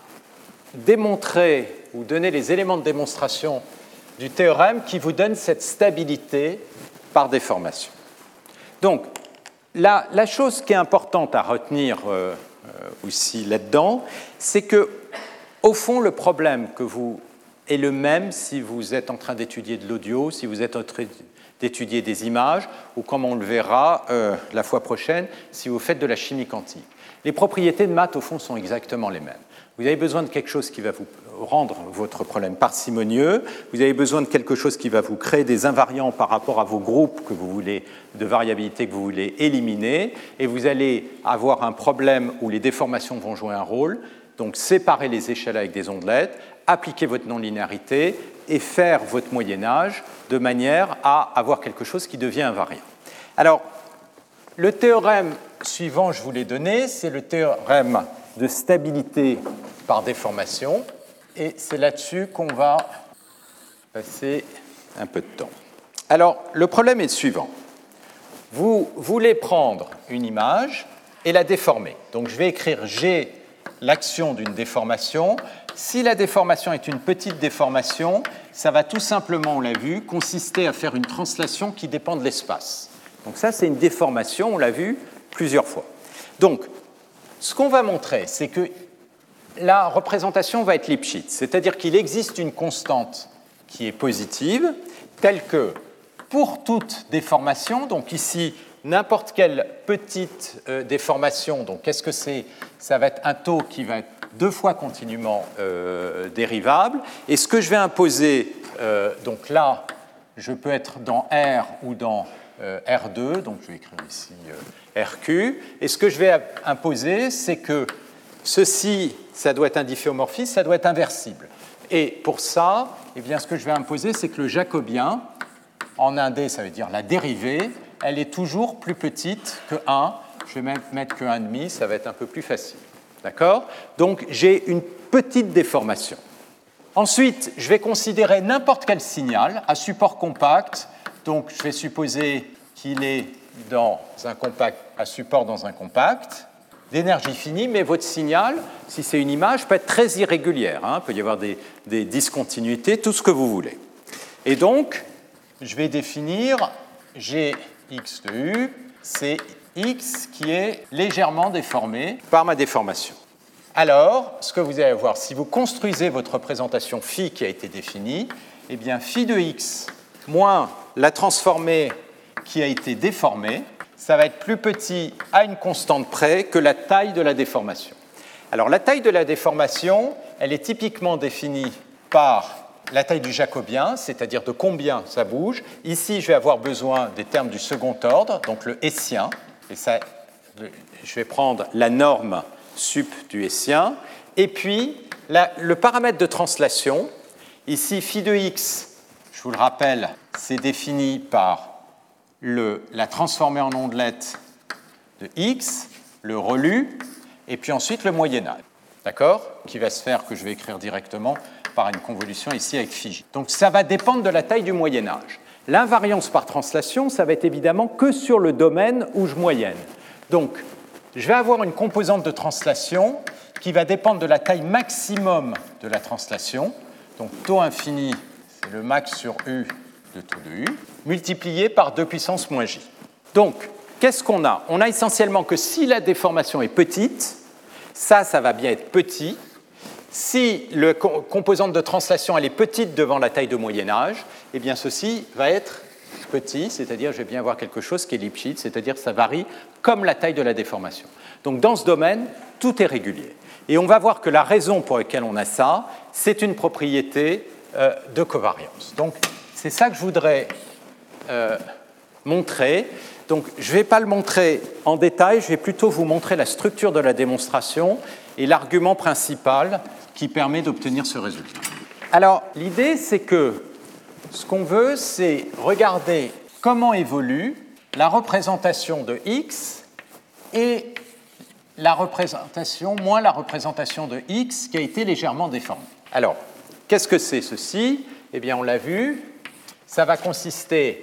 démontrer ou donner les éléments de démonstration du théorème qui vous donne cette stabilité par déformation. Donc, la, la chose qui est importante à retenir euh, euh, aussi là-dedans, c'est que, au fond, le problème que vous est le même si vous êtes en train d'étudier de l'audio, si vous êtes en train d'étudier des images, ou comme on le verra euh, la fois prochaine, si vous faites de la chimie quantique. Les propriétés de maths, au fond, sont exactement les mêmes. Vous avez besoin de quelque chose qui va vous rendre votre problème parcimonieux, vous avez besoin de quelque chose qui va vous créer des invariants par rapport à vos groupes que vous voulez, de variabilité que vous voulez éliminer, et vous allez avoir un problème où les déformations vont jouer un rôle, donc séparer les échelles avec des ondelettes, appliquer votre non-linéarité et faire votre Moyen-Âge de manière à avoir quelque chose qui devient invariant. Alors, le théorème suivant, je vous l'ai donné, c'est le théorème de stabilité par déformation, et c'est là-dessus qu'on va passer un peu de temps. Alors, le problème est le suivant. Vous voulez prendre une image et la déformer. Donc, je vais écrire G, l'action d'une déformation. Si la déformation est une petite déformation, ça va tout simplement, on l'a vu, consister à faire une translation qui dépend de l'espace. Donc ça, c'est une déformation, on l'a vu plusieurs fois. Donc, ce qu'on va montrer, c'est que la représentation va être Lipschitz, c'est-à-dire qu'il existe une constante qui est positive, telle que pour toute déformation, donc ici, n'importe quelle petite euh, déformation, donc qu'est-ce que c'est? Ça va être un taux qui va être deux fois continuellement euh, dérivable, et ce que je vais imposer, euh, donc là, je peux être dans R ou dans euh, R deux, donc je vais écrire ici euh, R Q, et ce que je vais imposer, c'est que ceci, ça doit être un difféomorphisme, ça doit être inversible. Et pour ça, eh bien, ce que je vais imposer, c'est que le jacobien, en un D, ça veut dire la dérivée, elle est toujours plus petite que un. Je vais même mettre que un virgule cinq, ça va être un peu plus facile. D'accord? Donc, j'ai une petite déformation. Ensuite, je vais considérer n'importe quel signal à support compact. Donc, je vais supposer qu'il est dans un compact, à support dans un compact, d'énergie finie, mais votre signal, si c'est une image, peut être très irrégulière. Hein, il peut y avoir des, des discontinuités, tout ce que vous voulez. Et donc, je vais définir G X de U, c'est X qui est légèrement déformé par ma déformation. Alors, ce que vous allez voir, si vous construisez votre représentation phi qui a été définie, eh bien, phi de X moins la transformée qui a été déformée, ça va être plus petit à une constante près que la taille de la déformation. Alors, la taille de la déformation, elle est typiquement définie par la taille du jacobien, c'est-à-dire de combien ça bouge. Ici, je vais avoir besoin des termes du second ordre, donc le hessien. Et ça, je vais prendre la norme sup du hessien. Et puis, la, le paramètre de translation, ici, phi de x, je vous le rappelle, c'est défini par le, la transformée en ondelette de x, le relu, et puis ensuite le moyen-âge, d'accord? Qui va se faire, que je vais écrire directement, par une convolution ici avec phi j. Donc ça va dépendre de la taille du moyen-âge. L'invariance par translation, ça va être évidemment que sur le domaine où je moyenne. Donc, je vais avoir une composante de translation qui va dépendre de la taille maximum de la translation. Donc, taux infini, c'est le max sur U de taux de U, multiplié par deux puissance moins J. Donc, qu'est-ce qu'on a? On a essentiellement que si la déformation est petite, ça, ça va bien être petit. Si la composante de translation elle est petite devant la taille de moyen-âge, eh bien ceci va être petit, c'est-à-dire je vais bien avoir quelque chose qui est Lipschitz, c'est-à-dire ça varie comme la taille de la déformation. Donc dans ce domaine, tout est régulier. Et on va voir que la raison pour laquelle on a ça, c'est une propriété euh, de covariance. Donc c'est ça que je voudrais euh, montrer. Donc je ne vais pas le montrer en détail, je vais plutôt vous montrer la structure de la démonstration et l'argument principal qui permet d'obtenir ce résultat. Alors, l'idée, c'est que ce qu'on veut, c'est regarder comment évolue la représentation de x et la représentation, moins la représentation de x qui a été légèrement déformée. Alors, qu'est-ce que c'est ceci? Eh bien, on l'a vu, ça va consister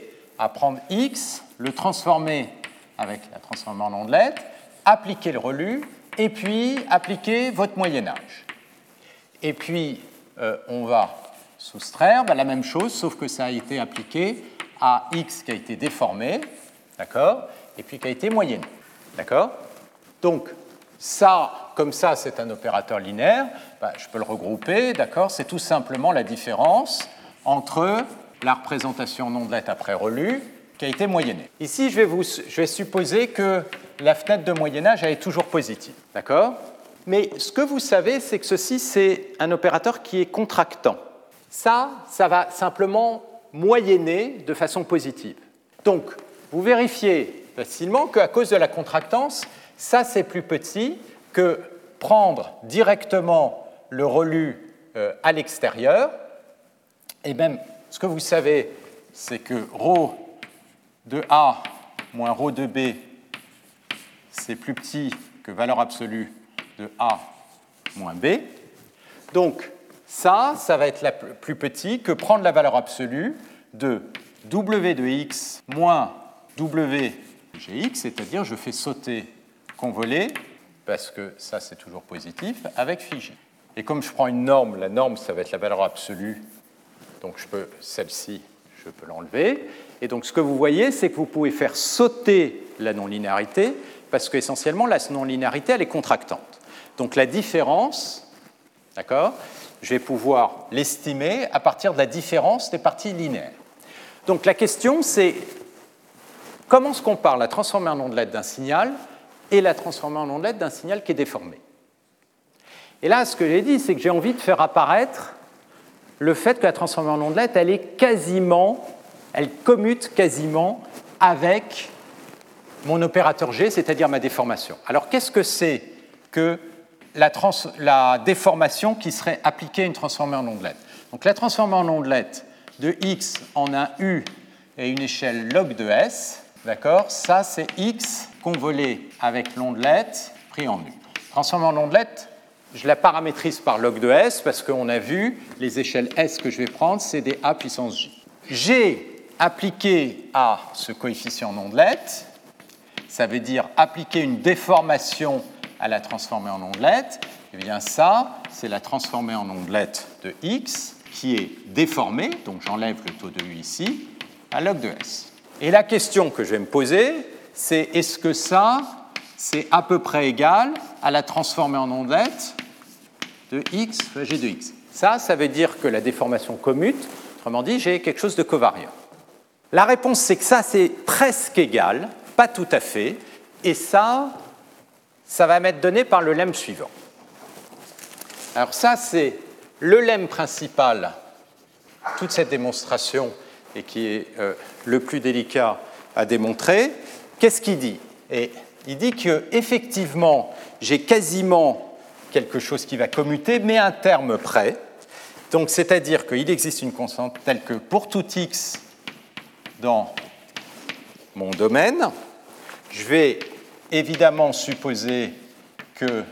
à prendre x, le transformer avec la transformée en ondelette, appliquer le relu, et puis appliquer votre moyen-âge. Et puis, euh, on va soustraire ben, la même chose, sauf que ça a été appliqué à x qui a été déformé, d'accord, et puis qui a été moyenné. D'accord? Donc, ça, comme ça, c'est un opérateur linéaire, ben, je peux le regrouper, d'accord, c'est tout simplement la différence entre la représentation en ondelette après relu qui a été moyennée. Ici, je vais, vous, je vais supposer que la fenêtre de moyen-âge est toujours positive, d'accord? Mais ce que vous savez, c'est que ceci, c'est un opérateur qui est contractant. Ça, ça va simplement moyenner de façon positive. Donc, vous vérifiez facilement qu'à cause de la contractance, ça, c'est plus petit que prendre directement le relu euh, à l'extérieur. Et même, ce que vous savez, c'est que ρ de A moins ρ de B, c'est plus petit que valeur absolue de A moins B. Donc, ça, ça va être la plus petit que prendre la valeur absolue de W de x moins W de gx, c'est-à-dire je fais sauter convolé, parce que ça, c'est toujours positif, avec phi j. Et comme je prends une norme, la norme, ça va être la valeur absolue, donc je peux, celle-ci, je peux l'enlever. Et donc, ce que vous voyez, c'est que vous pouvez faire sauter la non-linéarité, parce qu'essentiellement, la non-linéarité, elle est contractante. Donc, la différence, d'accord, je vais pouvoir l'estimer à partir de la différence des parties linéaires. Donc, la question, c'est comment se compare la transformée en ondelette d'un signal et la transformée en ondelette d'un signal qui est déformé. Et là, ce que j'ai dit, c'est que j'ai envie de faire apparaître le fait que la transformée en ondelette, elle est quasiment, elle commute quasiment avec mon opérateur G, c'est-à-dire ma déformation. Alors, qu'est-ce que c'est que la, trans, la déformation qui serait appliquée à une transformée en ondelette? Donc, la transformée en ondelette de x en un u et une échelle log de s, d'accord, ça, c'est x convolé avec l'ondelette pris en u. Transformée en ondelette, je la paramétrise par log de s parce qu'on a vu les échelles s que je vais prendre, c'est des a puissance j. G appliqué à ce coefficient en ondelette, ça veut dire appliquer une déformation à la transformée en ondelette. Eh bien ça, c'est la transformée en ondelette de x qui est déformée, donc j'enlève le taux de u ici, à log de s. Et la question que je vais me poser, c'est est-ce que ça, c'est à peu près égal à la transformée en ondelette de x fois g de x? Ça, ça veut dire que la déformation commute, autrement dit, j'ai quelque chose de covariant. La réponse, c'est que ça, c'est presque égal, pas tout à fait, et ça, ça va m'être donné par le lemme suivant. Alors ça, c'est le lemme principal, toute cette démonstration, et qui est euh, le plus délicat à démontrer. Qu'est-ce qu'il dit? Et il dit qu'effectivement, j'ai quasiment quelque chose qui va commuter, mais à un terme près. Donc, c'est-à-dire qu'il existe une constante telle que pour tout x dans mon domaine, je vais évidemment supposer que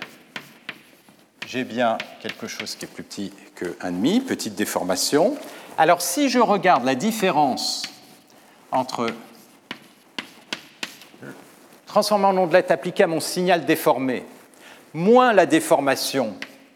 j'ai bien quelque chose qui est plus petit que un demi, petite déformation. Alors, si je regarde la différence entre transformée en ondelette appliquée à mon signal déformé, moins la déformation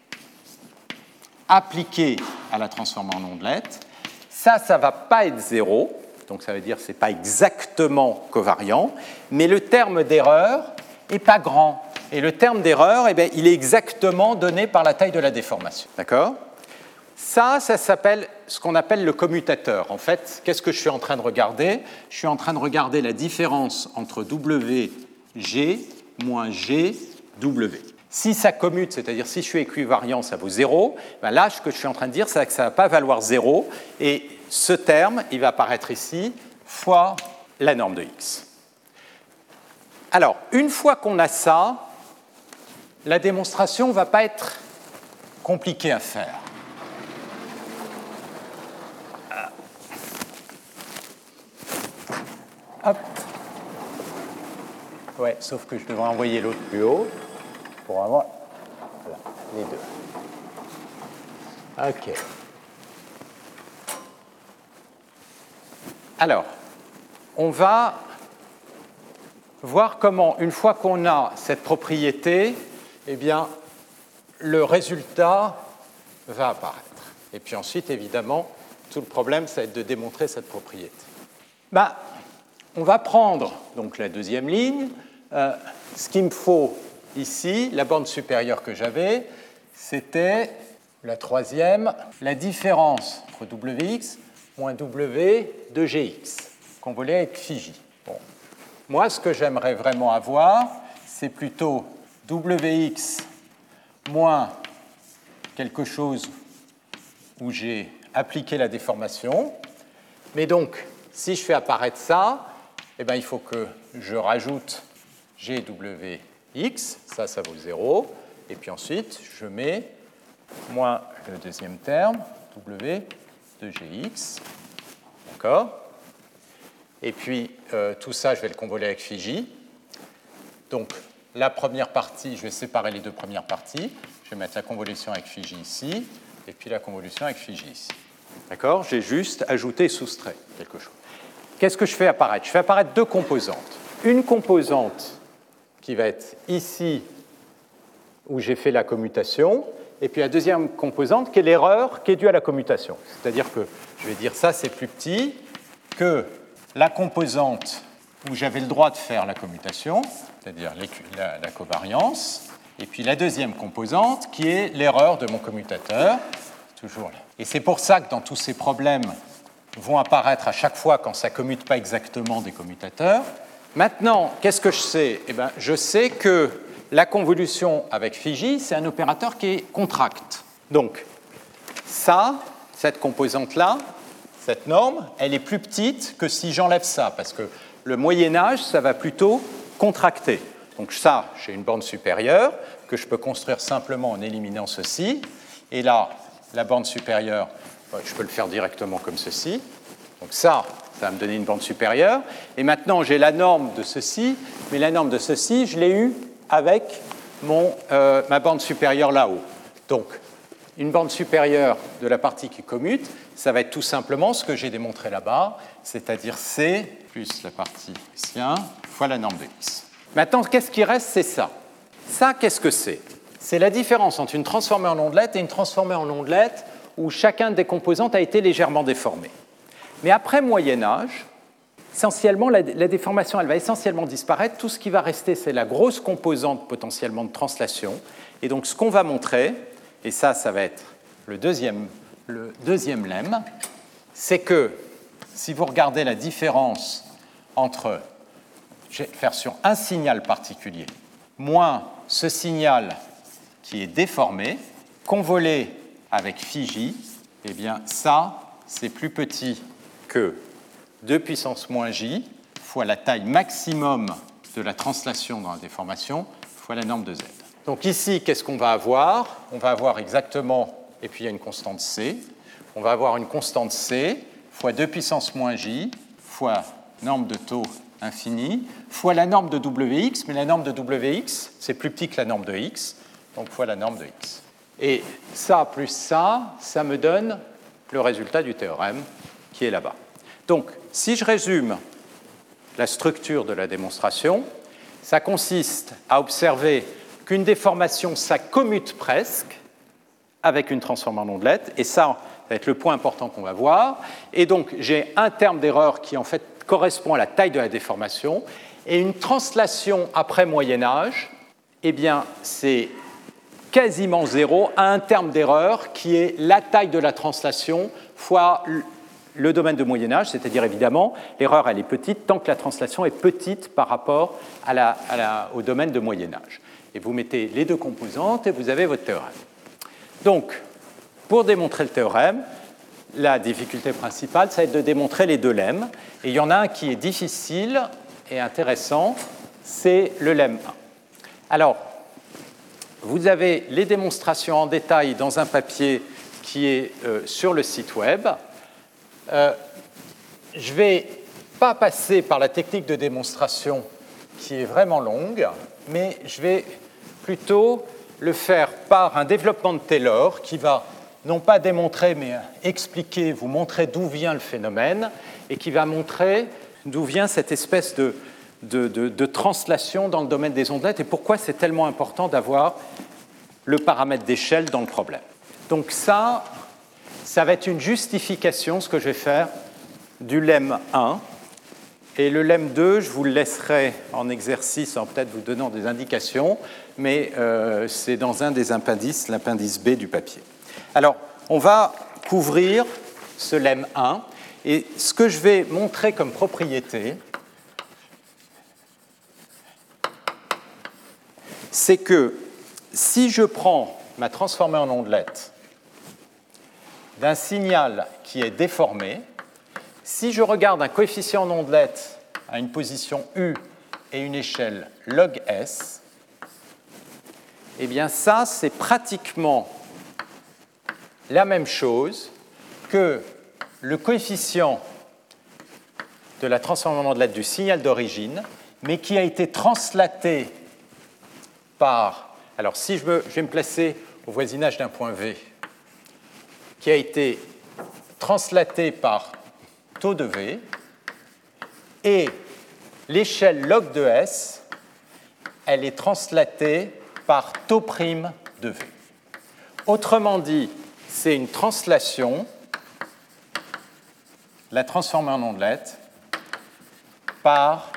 appliquée à la transformée en ondelette, ça, ça ne va pas être zéro, donc ça veut dire que ce n'est pas exactement covariant, mais le terme d'erreur n'est pas grand. Et le terme d'erreur, eh bien, il est exactement donné par la taille de la déformation. D'accord ? Ça, ça s'appelle ce qu'on appelle le commutateur. En fait, qu'est-ce que je suis en train de regarder? Je suis en train de regarder la différence entre W G moins G W. Si ça commute, c'est-à-dire si je suis équivariant, ça vaut zéro, ben là, ce que je suis en train de dire, c'est que ça ne va pas valoir zéro. Et ce terme, il va apparaître ici, fois la norme de x. Alors, une fois qu'on a ça, la démonstration ne va pas être compliquée à faire. Hop. Ouais, sauf que je devrais envoyer l'autre plus haut pour avoir voilà, les deux. OK. Alors, on va voir comment, une fois qu'on a cette propriété, eh bien, le résultat va apparaître. Et puis ensuite, évidemment, tout le problème, ça va être de démontrer cette propriété. Ben, on va prendre donc la deuxième ligne. Euh, ce qu'il me faut ici, la borne supérieure que j'avais, c'était la troisième, la différence entre W X moins W de G X, convolé avec phi J. Bon. Moi, ce que j'aimerais vraiment avoir, c'est plutôt W X moins quelque chose où j'ai appliqué la déformation. Mais donc, si je fais apparaître ça, eh bien, il faut que je rajoute G W X, ça, ça vaut zéro. Et puis ensuite, je mets moins le deuxième terme, W de G X. D'accord ? Et puis, euh, tout ça, je vais le convoler avec phi J. Donc, la première partie, je vais séparer les deux premières parties. Je vais mettre la convolution avec phi J ici, et puis la convolution avec phi J ici. D'accord ? J'ai juste ajouté et soustrait quelque chose. Qu'est-ce que je fais apparaître ? Je fais apparaître deux composantes. Une composante qui va être ici, où j'ai fait la commutation, et puis la deuxième composante qui est l'erreur qui est due à la commutation. C'est-à-dire que je vais dire ça, c'est plus petit que la composante où j'avais le droit de faire la commutation, c'est-à-dire la, la covariance, et puis la deuxième composante qui est l'erreur de mon commutateur, toujours là. Et c'est pour ça que dans tous ces problèmes vont apparaître à chaque fois quand ça ne commute pas exactement des commutateurs. Maintenant, qu'est-ce que je sais ? Eh bien, je sais que la convolution avec phi J, c'est un opérateur qui est contracte. Donc, ça, cette composante-là, cette norme, elle est plus petite que si j'enlève ça, parce que le Moyen-Âge, ça va plutôt contracter. Donc ça, j'ai une borne supérieure que je peux construire simplement en éliminant ceci. Et là, la borne supérieure, je peux le faire directement comme ceci. Donc ça, ça va me donner une borne supérieure. Et maintenant, j'ai la norme de ceci, mais la norme de ceci, je l'ai eue avec mon, euh, ma borne supérieure là-haut. Donc, une borne supérieure de la partie qui commute, ça va être tout simplement ce que j'ai démontré là-bas, c'est-à-dire C plus la partie ici fois la norme de X. Maintenant, qu'est-ce qui reste ? C'est ça. Ça, qu'est-ce que c'est ? C'est la différence entre une transformée en ondelette et une transformée en ondelette où chacun des composantes a été légèrement déformé. Mais après Moyen-Âge, essentiellement, la, la déformation, elle va essentiellement disparaître. Tout ce qui va rester, c'est la grosse composante potentiellement de translation. Et donc, ce qu'on va montrer, et ça, ça va être le deuxième, le deuxième lemme, c'est que si vous regardez la différence entre, je vais faire sur un signal particulier, moins ce signal qui est déformé, convolé avec phi J, eh bien ça, c'est plus petit que deux puissance moins J fois la taille maximum de la translation dans la déformation fois la norme de Z. Donc ici, qu'est-ce qu'on va avoir ? On va avoir exactement, et puis il y a une constante C, on va avoir une constante C fois deux puissance moins J fois norme de taux infini fois la norme de W X, mais la norme de W X, c'est plus petit que la norme de X, donc fois la norme de X. Et ça plus ça, ça me donne le résultat du théorème qui est là-bas. Donc, si je résume la structure de la démonstration, ça consiste à observer qu'une déformation, ça commute presque avec une transformée en ondelette, et ça, ça va être le point important qu'on va voir. Et donc, j'ai un terme d'erreur qui, en fait, correspond à la taille de la déformation, et une translation après Moyen-Âge, eh bien, c'est quasiment zéro à un terme d'erreur qui est la taille de la translation fois le domaine de Moyen-Âge, c'est-à-dire évidemment, l'erreur elle est petite tant que la translation est petite par rapport à la, à la, au domaine de Moyen-Âge. Et vous mettez les deux composantes et vous avez votre théorème. Donc, pour démontrer le théorème, la difficulté principale, ça va être de démontrer les deux lemmes. Et il y en a un qui est difficile et intéressant, c'est le lemme un. Alors, vous avez les démonstrations en détail dans un papier qui est euh, sur le site web. Euh, je ne vais pas passer par la technique de démonstration qui est vraiment longue, mais je vais plutôt le faire par un développement de Taylor qui va non pas démontrer, mais expliquer, vous montrer d'où vient le phénomène et qui va montrer d'où vient cette espèce de, de, de, de translation dans le domaine des ondelettes et pourquoi c'est tellement important d'avoir le paramètre d'échelle dans le problème. Donc ça, ça va être une justification, ce que je vais faire, du lemme un. Et le lemme deux, je vous le laisserai en exercice en peut-être vous donnant des indications, mais euh, c'est dans un des appendices, l'appendice B du papier. Alors, on va couvrir ce lemme un, et ce que je vais montrer comme propriété, c'est que si je prends ma transformée en ondelette d'un signal qui est déformé, si je regarde un coefficient en ondelette à une position U et une échelle log S, eh bien ça, c'est pratiquement la même chose que le coefficient de la transformée en ondelette du signal d'origine, mais qui a été translaté par... Alors, si je, veux, je vais me placer au voisinage d'un point V, qui a été translaté par taux de V, et l'échelle log de S, elle est translatée par taux prime de V. Autrement dit, c'est une translation, la transformée en ondelette, par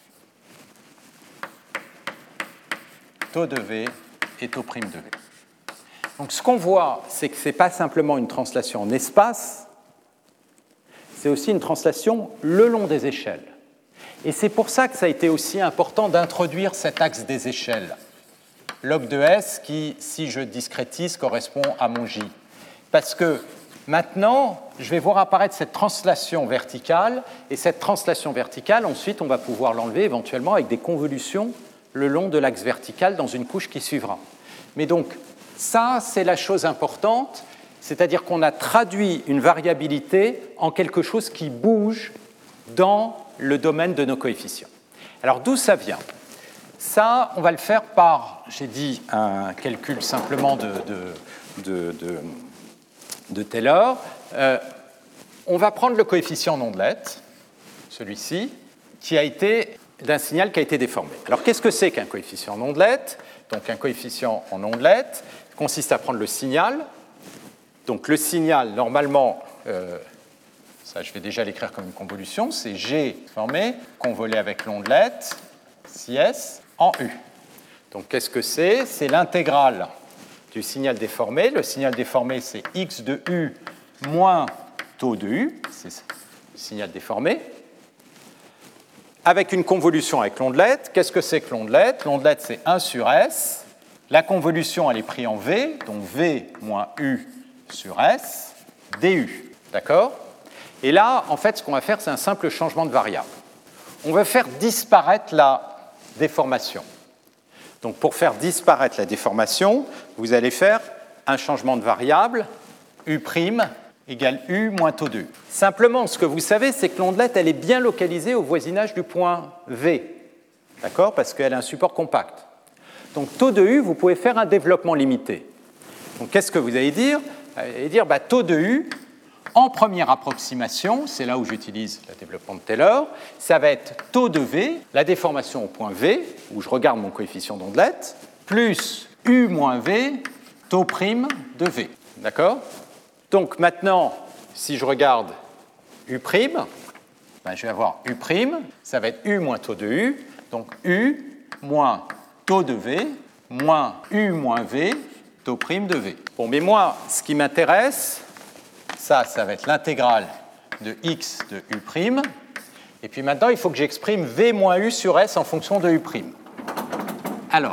taux de V et taux prime de V. Donc ce qu'on voit, c'est que ce n'est pas simplement une translation en espace, c'est aussi une translation le long des échelles. Et c'est pour ça que ça a été aussi important d'introduire cet axe des échelles. Log de S qui, si je discrétise, correspond à mon J. Parce que maintenant, je vais voir apparaître cette translation verticale, et cette translation verticale, ensuite, on va pouvoir l'enlever éventuellement avec des convolutions le long de l'axe vertical dans une couche qui suivra. Mais donc, ça, c'est la chose importante, c'est-à-dire qu'on a traduit une variabilité en quelque chose qui bouge dans le domaine de nos coefficients. Alors, d'où ça vient ? Ça, on va le faire par, j'ai dit, un calcul simplement de, de, de, de, de Taylor. Euh, on va prendre le coefficient en ondelette, celui-ci, qui a été d'un signal qui a été déformé. Alors, qu'est-ce que c'est qu'un coefficient en ondelette ? Donc, un coefficient en ondelette consiste à prendre le signal. Donc, le signal, normalement, euh, ça, je vais déjà l'écrire comme une convolution, c'est G formé, convolé avec l'ondelette, si S, en U. Donc, qu'est-ce que c'est ? C'est l'intégrale du signal déformé. Le signal déformé, c'est X de U moins taux de U, c'est le signal déformé, avec une convolution avec l'ondelette. Qu'est-ce que c'est que l'ondelette ? L'ondelette, c'est un sur S. La convolution, elle est prise en V, donc V moins U sur S, du. D'accord ? Et là, en fait, ce qu'on va faire, c'est un simple changement de variable. On va faire disparaître la déformation. Donc, pour faire disparaître la déformation, vous allez faire un changement de variable, U' égale U moins taux de U. Simplement, ce que vous savez, c'est que l'ondelette, elle est bien localisée au voisinage du point V. D'accord ? Parce qu'elle a un support compact. Donc, taux de U, vous pouvez faire un développement limité. Donc, qu'est-ce que vous allez dire ? Vous allez dire, bah, taux de U, en première approximation, c'est là où j'utilise le développement de Taylor, ça va être taux de V, la déformation au point V, où je regarde mon coefficient d'ondelette, plus U moins V, taux prime de V. D'accord ? Donc maintenant, si je regarde U', ben je vais avoir U', ça va être U moins taux de U, donc U moins taux de V moins U moins V, taux prime de V. Bon, mais moi, ce qui m'intéresse, ça, ça va être l'intégrale de X de U', et puis maintenant, il faut que j'exprime V moins U sur S en fonction de U'. Alors,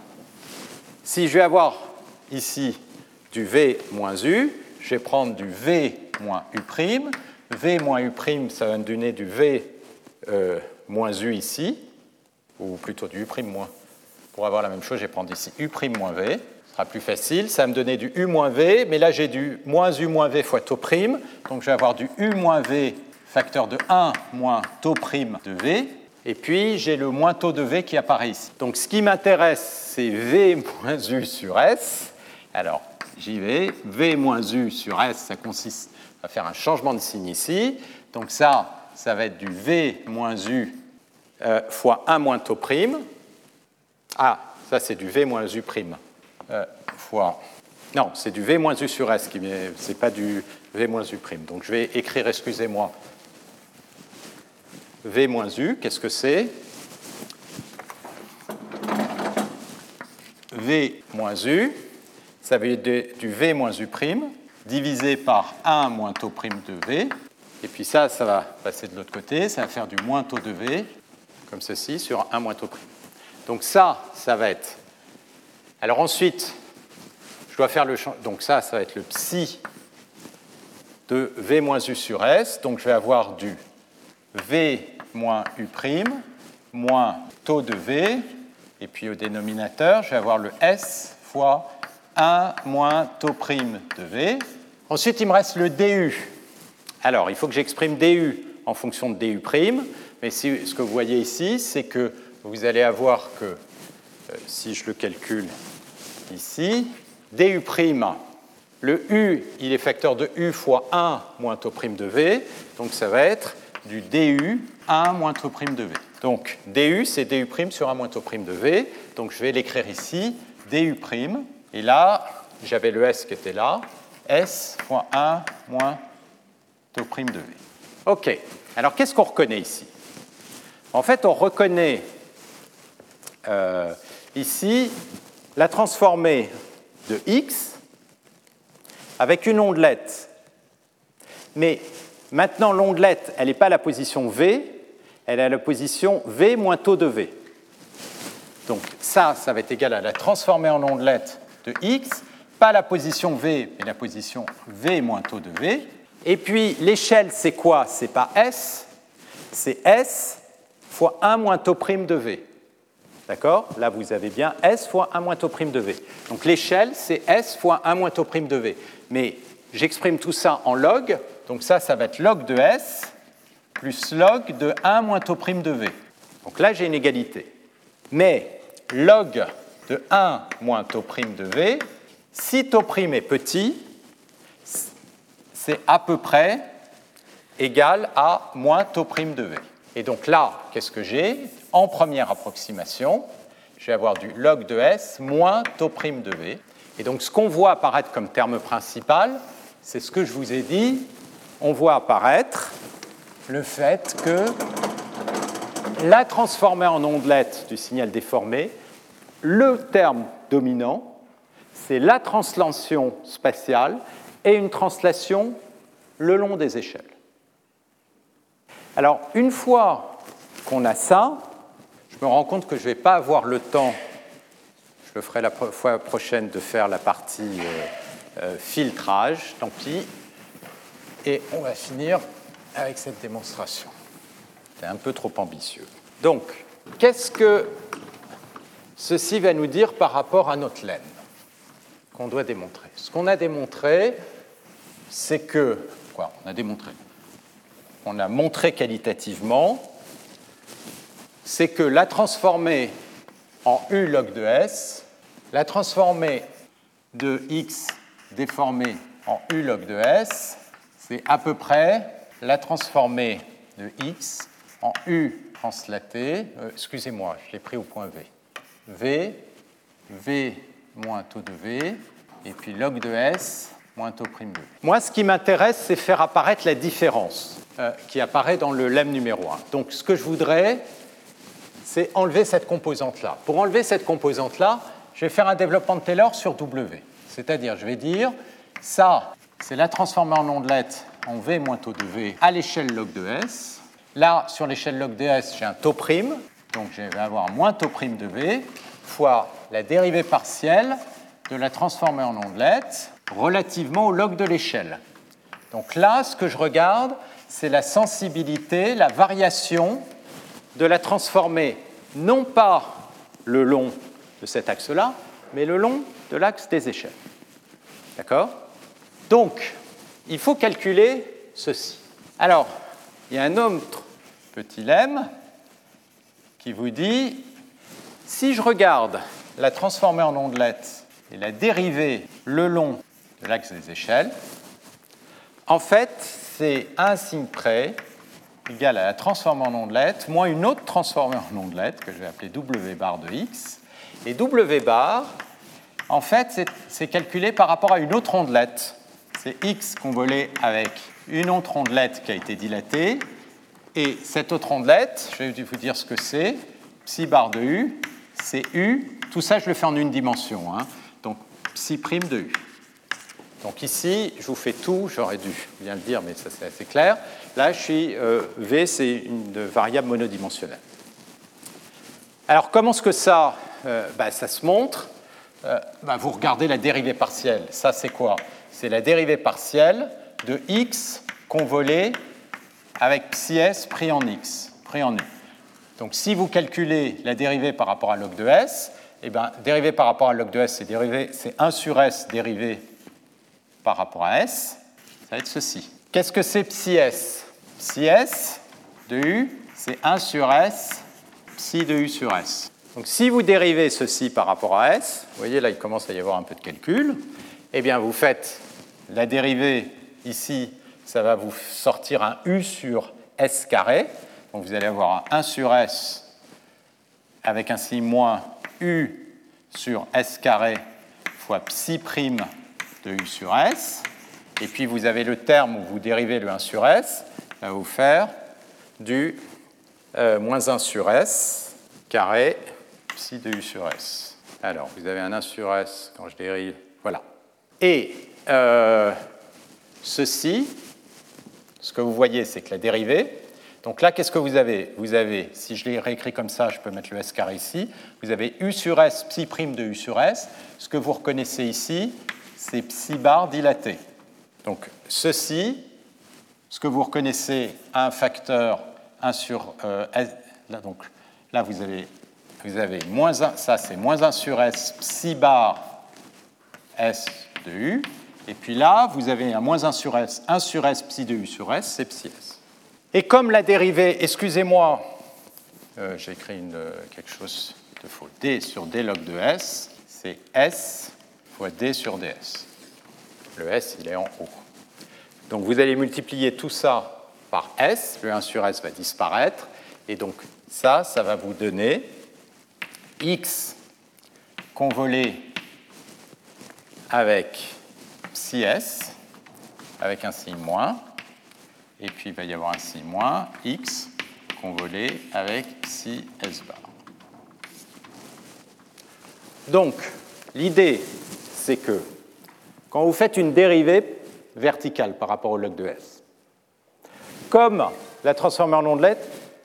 si je vais avoir ici du V moins U, je vais prendre du V moins U'. V moins U', ça va me donner du V euh, moins U ici, ou plutôt du U' moins. Pour avoir la même chose, je vais prendre ici U' moins V. Ce sera plus facile. Ça va me donner du U moins V, mais là, j'ai du moins U moins V fois taux prime. Donc, je vais avoir du U moins V facteur de un moins taux prime de V. Et puis, j'ai le moins taux de V qui apparaît ici. Donc, ce qui m'intéresse, c'est V moins U sur S. Alors, j'y vais. V moins U sur S, ça consiste à faire un changement de signe ici. Donc ça, ça va être du V moins U euh, fois un moins taux prime. Ah, ça c'est du V moins U prime euh, fois... Non, c'est du V moins U sur S, qui c'est pas du V moins U prime. Donc je vais écrire, excusez-moi, V moins U, qu'est-ce que c'est? V moins U, ça veut dire du V moins U prime, divisé par un moins taux prime de V. Et puis ça, ça va passer de l'autre côté, ça va faire du moins taux de V, comme ceci, sur un moins taux prime. Donc ça, ça va être... Alors ensuite... Je dois faire le champ. Donc ça, ça va être le psi de V moins U sur S. Donc je vais avoir du V moins U prime moins taux de V. Et puis au dénominateur, je vais avoir le S fois un moins taux prime de V. Ensuite, il me reste le du. Alors, il faut que j'exprime du en fonction de du prime. Mais si, ce que vous voyez ici, c'est que vous allez avoir que, euh, si je le calcule ici, du prime, le U, il est facteur de U fois un moins taux prime de V, donc ça va être du du un moins taux prime de V. Donc du, c'est du prime sur un moins taux prime de V, donc je vais l'écrire ici, du prime, et là, j'avais le S qui était là, S fois un moins taux prime de V. OK, alors qu'est-ce qu'on reconnaît ici? En fait, on reconnaît euh, ici la transformée de X avec une ondelette. Mais maintenant, l'ondelette, elle n'est pas à la position V, elle est à la position V moins taux de V. Donc ça, ça va être égal à la transformée en ondelette de X, pas la position V, mais la position V moins taux de V. Et puis l'échelle, c'est quoi? C'est pas S, c'est S fois un moins taux prime de V. D'accord? Là, vous avez bien S fois un moins taux prime de V. Donc l'échelle, c'est S fois un moins taux prime de V. Mais j'exprime tout ça en log. Donc ça, ça va être log de S plus log de un moins taux prime de V. Donc là, j'ai une égalité. Mais log de un moins taux prime de V, si taux prime est petit, c'est à peu près égal à moins taux prime de V. Et donc là, qu'est-ce que j'ai? En première approximation, je vais avoir du log de S moins taux prime de V. Et donc ce qu'on voit apparaître comme terme principal, c'est ce que je vous ai dit. On voit apparaître le fait que la transformée en ondelette du signal déformé, le terme dominant, c'est la translation spatiale et une translation le long des échelles. Alors, une fois qu'on a ça, je me rends compte que je ne vais pas avoir le temps, je le ferai la fois prochaine, de faire la partie euh, euh, filtrage, tant pis, et on va finir avec cette démonstration. C'est un peu trop ambitieux. Donc, qu'est-ce que ceci va nous dire par rapport à notre lemme qu'on doit démontrer? Ce qu'on a démontré, c'est que... Quoi? On a démontré. On a montré qualitativement, c'est que la transformée en U log de S, la transformée de X déformée en U log de S, c'est à peu près la transformée de X en U translaté, euh, excusez-moi, je l'ai pris au point V. V, V moins taux de V, et puis log de S moins taux prime de V. Moi, ce qui m'intéresse, c'est faire apparaître la différence euh, qui apparaît dans le lemme numéro un. Donc, ce que je voudrais, c'est enlever cette composante-là. Pour enlever cette composante-là, je vais faire un développement de Taylor sur W. C'est-à-dire, je vais dire, ça, c'est la transformée en ondelette en V moins taux de V à l'échelle log de S. Là, sur l'échelle log de S, j'ai un taux prime, donc je vais avoir moins taux prime de V, fois la dérivée partielle de la transformée en ondelette relativement au log de l'échelle. Donc là, ce que je regarde, c'est la sensibilité, la variation de la transformée, non pas le long de cet axe-là, mais le long de l'axe des échelles. D'accord? Donc, il faut calculer ceci. Alors, il y a un autre petit lemme qui vous dit, si je regarde la transformée en ondelette et la dérivée le long de l'axe des échelles, en fait, c'est à un signe près, égale à la transformée en ondelette moins une autre transformée en ondelette que je vais appeler W bar de X. Et W bar, en fait, c'est calculé par rapport à une autre ondelette. C'est X convolé avec une autre ondelette qui a été dilatée. Et cette autre ondelette, je vais vous dire ce que c'est, psi bar de U, c'est U. Tout ça, je le fais en une dimension. Hein. Donc, psi prime de U. Donc ici, je vous fais tout, j'aurais dû bien le dire, mais ça c'est assez clair. Là, je suis, euh, V, c'est une variable monodimensionnelle. Alors, comment est-ce que ça, euh, bah, ça se montre euh, bah, vous regardez la dérivée partielle. Ça, c'est quoi? C'est la dérivée partielle de X convolé avec psi S pris en X, pris en U. Donc, si vous calculez la dérivée par rapport à log de S, eh bien, dérivée par rapport à log de S, c'est, dérivée, c'est un sur S dérivé par rapport à S, ça va être ceci. Qu'est-ce que c'est psi S? Psi S de U, c'est un sur S, psi de U sur S. Donc si vous dérivez ceci par rapport à S, vous voyez là il commence à y avoir un peu de calcul, eh bien vous faites la dérivée ici, ça va vous sortir un U sur S carré, donc vous allez avoir un un sur S avec un signe moins U sur S carré fois psi prime de U sur S, et puis vous avez le terme où vous dérivez le un sur S, ça va vous faire du euh, moins un sur S carré psi de U sur S. Alors, vous avez un un sur S quand je dérive, voilà. Et euh, ceci, ce que vous voyez, c'est que la dérivée, donc là, qu'est-ce que vous avez? Vous avez, si je l'ai réécrit comme ça, je peux mettre le S carré ici, vous avez U sur S, psi prime de U sur S, ce que vous reconnaissez ici, c'est psi bar dilaté. Donc ceci, ce que vous reconnaissez à un facteur un sur euh, S, là, donc, là vous avez, vous avez moins un, ça c'est moins un sur S psi bar S de U, et puis là vous avez un moins un sur S, un sur S psi de U sur S, c'est psi S. Et comme la dérivée, excusez-moi, euh, j'ai écrit une, quelque chose de faux, D sur D log de S, c'est S fois D sur ds. Le S, il est en haut. Donc vous allez multiplier tout ça par S, le un sur S va disparaître, et donc ça, ça va vous donner X convolé avec psi S, avec un signe moins, et puis il va y avoir un signe moins, X convolé avec psi S bar. Donc, l'idée, c'est que quand vous faites une dérivée verticale par rapport au log de S, comme la transformée en ondelette,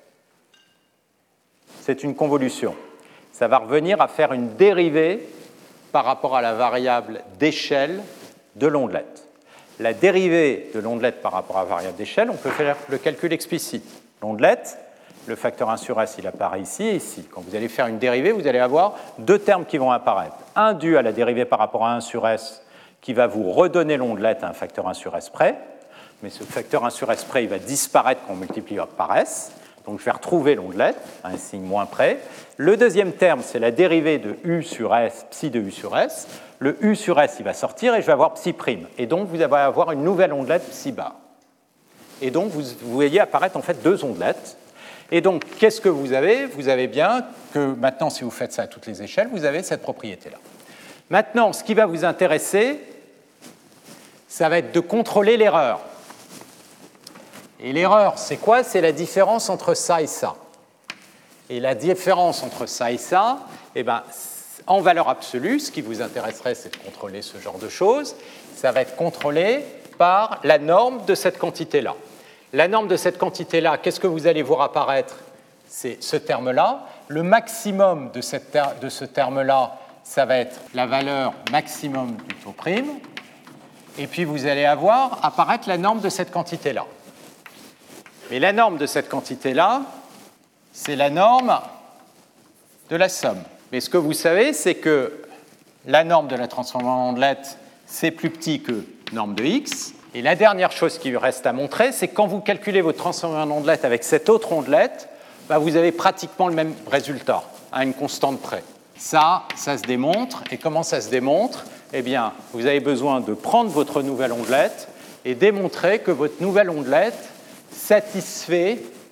c'est une convolution. Ça va revenir à faire une dérivée par rapport à la variable d'échelle de l'ondelette. La dérivée de l'ondelette par rapport à la variable d'échelle, on peut faire le calcul explicite. L'ondelette, le facteur un sur S, il apparaît ici et ici. Quand vous allez faire une dérivée, vous allez avoir deux termes qui vont apparaître. Un dû à la dérivée par rapport à un sur S, qui va vous redonner l'ondelette à un facteur un sur S près. Mais ce facteur un sur S près, il va disparaître quand on multiplie par S. Donc je vais retrouver l'ondelette à un signe moins près. Le deuxième terme, c'est la dérivée de U sur S, psi de U sur S. Le U sur S, il va sortir et je vais avoir psi prime. Et donc vous allez avoir une nouvelle ondelette psi bar. Et donc vous, vous voyez apparaître en fait deux ondelettes. Et donc qu'est-ce que vous avez? Vous avez bien que maintenant, si vous faites ça à toutes les échelles, vous avez cette propriété-là. Maintenant, ce qui va vous intéresser, ça va être de contrôler l'erreur. Et l'erreur, c'est quoi? C'est la différence entre ça et ça. Et la différence entre ça et ça, eh ben, en valeur absolue, ce qui vous intéresserait, c'est de contrôler ce genre de choses. Ça va être contrôlé par la norme de cette quantité-là. La norme de cette quantité-là, qu'est-ce que vous allez voir apparaître? C'est ce terme-là. Le maximum de, cette ter- de ce terme-là, ça va être la valeur maximum du taux prime. Et puis vous allez avoir apparaître la norme de cette quantité-là. Mais la norme de cette quantité-là, c'est la norme de la somme. Mais ce que vous savez, c'est que la norme de la transformée en ondelette, c'est plus petit que norme de X. Et la dernière chose qui reste à montrer, c'est que quand vous calculez votre transformée en ondelette avec cette autre ondelette, bah vous avez pratiquement le même résultat, à une constante près. Ça, ça se démontre. Et comment ça se démontre? Eh bien, vous avez besoin de prendre votre nouvelle ondelette et démontrer que votre nouvelle ondelette satisfait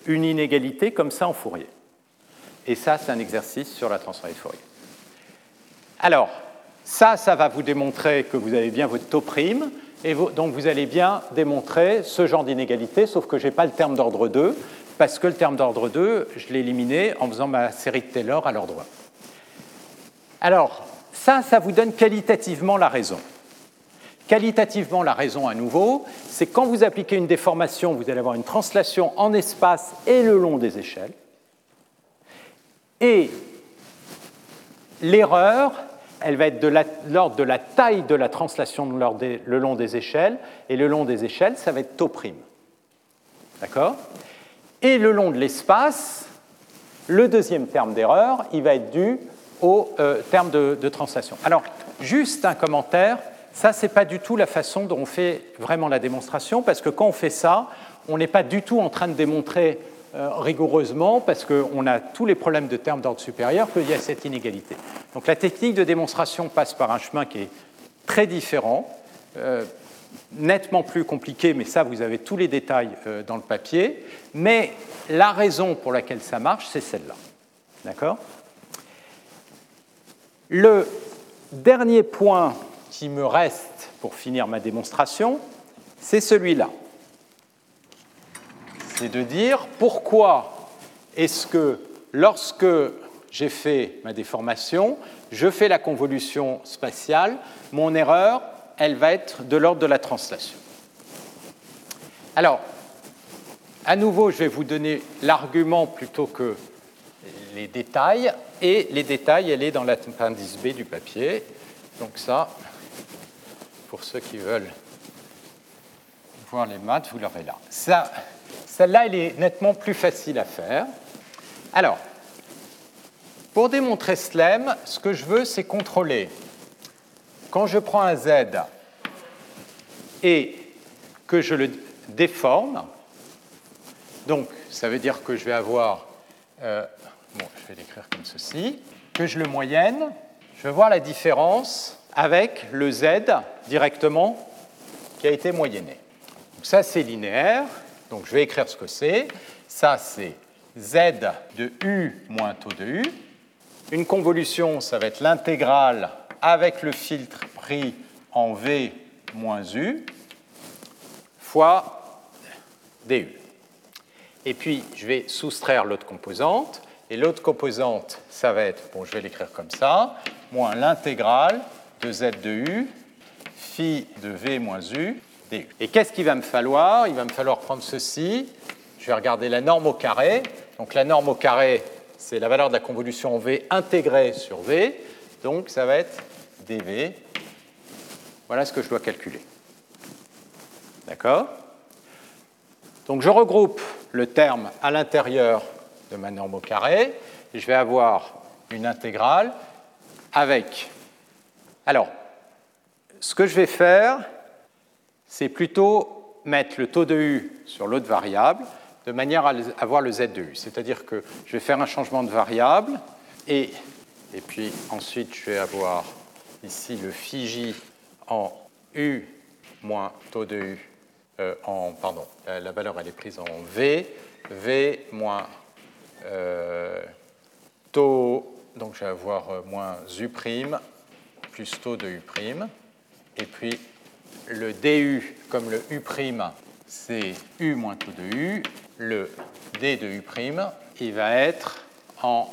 une inégalité comme ça en Fourier. Et ça, c'est un exercice sur la transformée de Fourier. Alors, ça, ça va vous démontrer que vous avez bien votre taux prime, et vous, donc vous allez bien démontrer ce genre d'inégalité, sauf que je n'ai pas le terme d'ordre deux, parce que le terme d'ordre deux, je l'ai éliminé en faisant ma série de Taylor à l'ordre un. Alors, ça, ça vous donne qualitativement la raison. Qualitativement, la raison, à nouveau, c'est quand vous appliquez une déformation, vous allez avoir une translation en espace et le long des échelles. Et l'erreur, elle va être de l'ordre de la taille de la translation le long des échelles, et le long des échelles, ça va être taux prime. D'accord ? Et le long de l'espace, le deuxième terme d'erreur, il va être dû au euh, terme de, de translation. Alors, juste un commentaire, ça, ce n'est pas du tout la façon dont on fait vraiment la démonstration, parce que quand on fait ça, on n'est pas du tout en train de démontrer euh, rigoureusement, parce qu'on a tous les problèmes de termes d'ordre supérieur, qu'il y a cette inégalité. Donc la technique de démonstration passe par un chemin qui est très différent, euh, nettement plus compliqué, mais ça, vous avez tous les détails euh, dans le papier. Mais la raison pour laquelle ça marche, c'est celle-là. D'accord ? Le dernier point qui me reste pour finir ma démonstration, c'est celui-là. C'est de dire pourquoi est-ce que lorsque j'ai fait ma déformation, je fais la convolution spatiale, mon erreur, elle va être de l'ordre de la translation. Alors, à nouveau, je vais vous donner l'argument plutôt que les détails, et les détails, elle est dans l'appendice B du papier. Donc ça, pour ceux qui veulent voir les maths, vous l'aurez là. Ça, celle-là, elle est nettement plus facile à faire. Alors, pour démontrer ce lemme, ce que je veux, c'est contrôler. Quand je prends un Z et que je le déforme, donc ça veut dire que je vais avoir, euh, bon, je vais l'écrire comme ceci, que je le moyenne, je vais voir la différence avec le Z directement qui a été moyenné. Donc ça, c'est linéaire, donc je vais écrire ce que c'est. Ça, c'est Z de U moins taux de U. Une convolution, ça va être l'intégrale avec le filtre pris en V moins U fois du. Et puis, je vais soustraire l'autre composante. Et l'autre composante, ça va être, bon, je vais l'écrire comme ça, moins l'intégrale de Z de U, phi de V moins U, du. Et qu'est-ce qu'il va me falloir? Il va me falloir prendre ceci. Je vais regarder la norme au carré. Donc, la norme au carré, c'est la valeur de la convolution en V intégrée sur V. Donc, ça va être dV. Voilà ce que je dois calculer. D'accord? Donc, je regroupe le terme à l'intérieur de ma norme au carré, et je vais avoir une intégrale avec... Alors, ce que je vais faire, c'est plutôt mettre le taux de U sur l'autre variable, de manière à avoir le Z de U. C'est-à-dire que je vais faire un changement de variable, et, et puis ensuite je vais avoir ici le phi J en U moins taux de U, euh, en, pardon, la valeur elle est prise en V, V moins euh, taux, donc je vais avoir euh, moins U' plus taux de U', et puis le du, comme le U', c'est U moins taux de U, le d de U', il va être en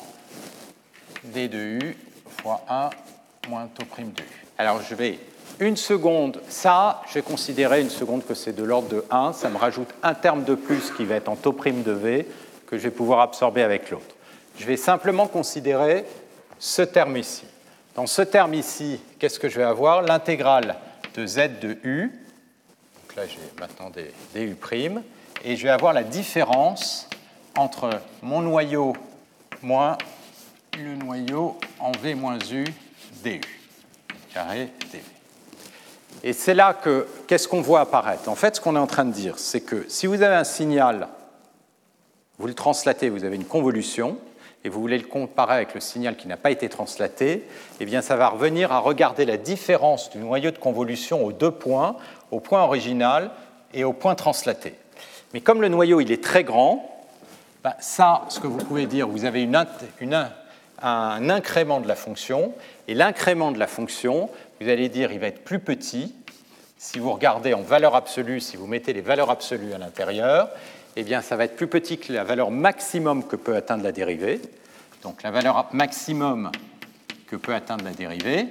d de U fois un moins taux prime de U. Alors je vais une seconde, ça, je vais considérer une seconde que c'est de l'ordre de un, ça me rajoute un terme de plus qui va être en taux prime de V, que je vais pouvoir absorber avec l'autre. Je vais simplement considérer ce terme ici. Dans ce terme ici, qu'est-ce que je vais avoir? L'intégrale de Z de U, donc là j'ai maintenant des, des U', et je vais avoir la différence entre mon noyau moins le noyau en V moins U du, carré dV. Et c'est là que, qu'est-ce qu'on voit apparaître? En fait, ce qu'on est en train de dire, c'est que si vous avez un signal, vous le translatez, vous avez une convolution, et vous voulez le comparer avec le signal qui n'a pas été translaté, eh bien, ça va revenir à regarder la différence du noyau de convolution aux deux points, au point original et au point translaté. Mais comme le noyau il est très grand, Ben, ça, ce que vous pouvez dire, vous avez une, une, un incrément de la fonction, et l'incrément de la fonction, vous allez dire, il va être plus petit. Si vous regardez en valeur absolue, si vous mettez les valeurs absolues à l'intérieur, eh bien, ça va être plus petit que la valeur maximum que peut atteindre la dérivée. Donc, la valeur maximum que peut atteindre la dérivée,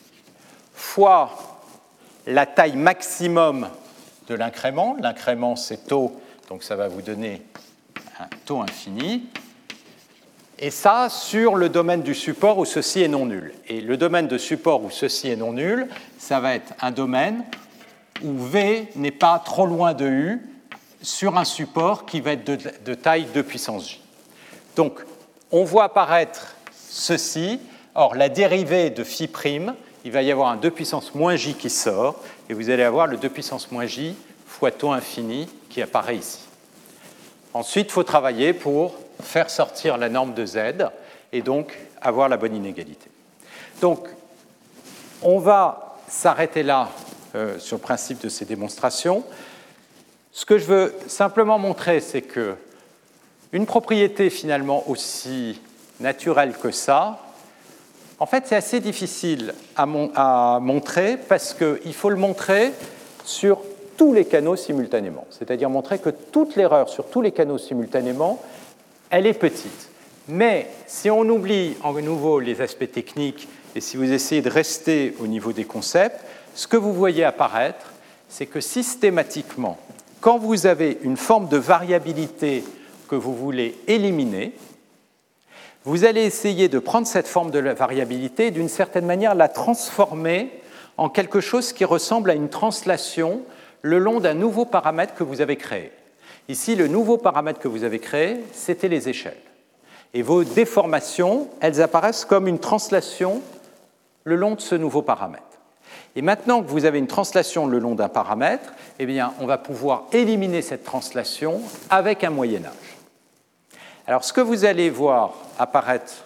fois la taille maximum de l'incrément. L'incrément, c'est taux, donc ça va vous donner un taux infini. Et ça, sur le domaine du support où ceci est non nul. Et le domaine de support où ceci est non nul, ça va être un domaine où V n'est pas trop loin de U sur un support qui va être de, de taille deux puissance J. Donc, on voit apparaître ceci. Or, la dérivée de phi prime, il va y avoir un deux puissance moins J qui sort, et vous allez avoir le deux puissance moins J fois taux infini qui apparaît ici. Ensuite, il faut travailler pour faire sortir la norme de Z et donc avoir la bonne inégalité. Donc, on va s'arrêter là euh, sur le principe de ces démonstrations. Ce que je veux simplement montrer, c'est que une propriété finalement aussi naturelle que ça, en fait, c'est assez difficile à, mon, à montrer parce qu'il faut le montrer sur tous les canaux simultanément. C'est-à-dire montrer que toute l'erreur sur tous les canaux simultanément, elle est petite. Mais si on oublie en nouveau les aspects techniques et si vous essayez de rester au niveau des concepts, ce que vous voyez apparaître, c'est que systématiquement, quand vous avez une forme de variabilité que vous voulez éliminer, vous allez essayer de prendre cette forme de variabilité et d'une certaine manière la transformer en quelque chose qui ressemble à une translation le long d'un nouveau paramètre que vous avez créé. Ici, le nouveau paramètre que vous avez créé, c'était les échelles. Et vos déformations, elles apparaissent comme une translation le long de ce nouveau paramètre. Et maintenant que vous avez une translation le long d'un paramètre, eh bien, on va pouvoir éliminer cette translation avec un moyen-âge. Alors, ce que vous allez voir apparaître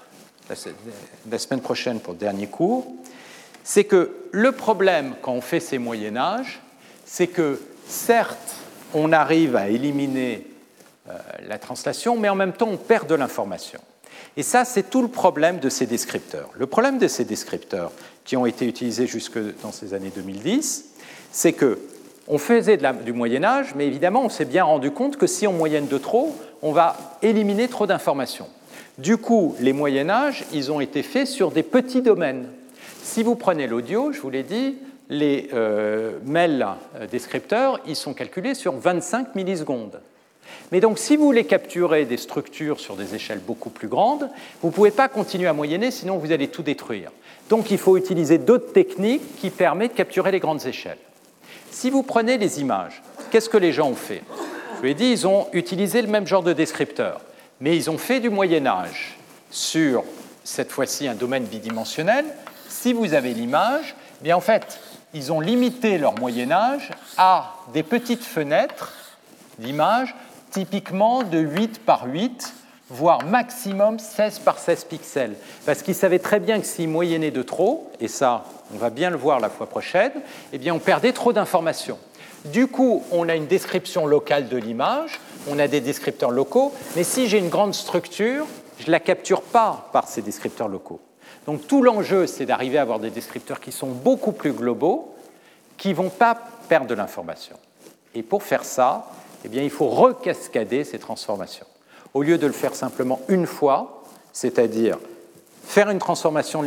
la semaine prochaine pour le dernier cours, c'est que le problème quand on fait ces moyen-âges, c'est que certes, on arrive à éliminer euh, la translation, mais en même temps, on perd de l'information. Et ça, c'est tout le problème de ces descripteurs. Le problème de ces descripteurs qui ont été utilisés jusque dans ces années deux mille dix, c'est qu'on faisait de la, du Moyen-Âge, mais évidemment, on s'est bien rendu compte que si on moyenne de trop, on va éliminer trop d'informations. Du coup, les Moyen-Âges, ils ont été faits sur des petits domaines. Si vous prenez l'audio, je vous l'ai dit, les euh, mails descripteurs, ils sont calculés sur vingt-cinq millisecondes. Mais donc, si vous voulez capturer des structures sur des échelles beaucoup plus grandes, vous ne pouvez pas continuer à moyenner, sinon vous allez tout détruire. Donc, il faut utiliser d'autres techniques qui permettent de capturer les grandes échelles. Si vous prenez les images, qu'est-ce que les gens ont fait? Je vous l'ai dit, ils ont utilisé le même genre de descripteur, mais ils ont fait du Moyen-Âge sur, cette fois-ci, un domaine bidimensionnel. Si vous avez l'image, eh bien en fait, ils ont limité leur Moyen-Âge à des petites fenêtres d'images, typiquement de huit par huit, voire maximum seize par seize pixels. Parce qu'ils savaient très bien que s'ils moyennaient de trop, et ça, on va bien le voir la fois prochaine, eh bien on perdait trop d'informations. Du coup, on a une description locale de l'image, on a des descripteurs locaux, mais si j'ai une grande structure, je ne la capture pas par ces descripteurs locaux. Donc tout l'enjeu, c'est d'arriver à avoir des descripteurs qui sont beaucoup plus globaux, qui ne vont pas perdre de l'information. Et pour faire ça, eh bien, il faut recascader ces transformations. Au lieu de le faire simplement une fois, c'est-à-dire faire une transformation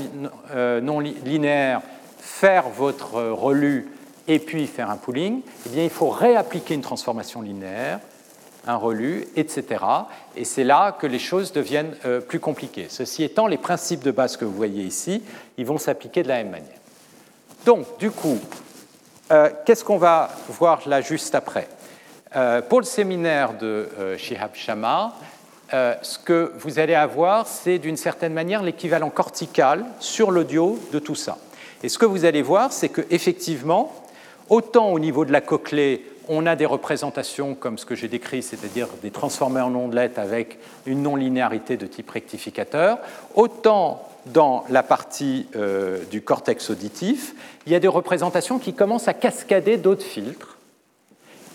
non linéaire, faire votre relu et puis faire un pooling, eh bien, il faut réappliquer une transformation linéaire, un relu, et cetera. Et c'est là que les choses deviennent euh, plus compliquées. Ceci étant, les principes de base que vous voyez ici, ils vont s'appliquer de la même manière. Donc, du coup, euh, qu'est-ce qu'on va voir là juste après? euh, Pour le séminaire de euh, Shihab Shamma, euh, ce que vous allez avoir, c'est d'une certaine manière l'équivalent cortical sur l'audio de tout ça. Et ce que vous allez voir, c'est qu'effectivement, autant au niveau de la cochlée, on a des représentations comme ce que j'ai décrit, c'est-à-dire des transformés en ondelettes avec une non-linéarité de type rectificateur, autant dans la partie euh, du cortex auditif, il y a des représentations qui commencent à cascader d'autres filtres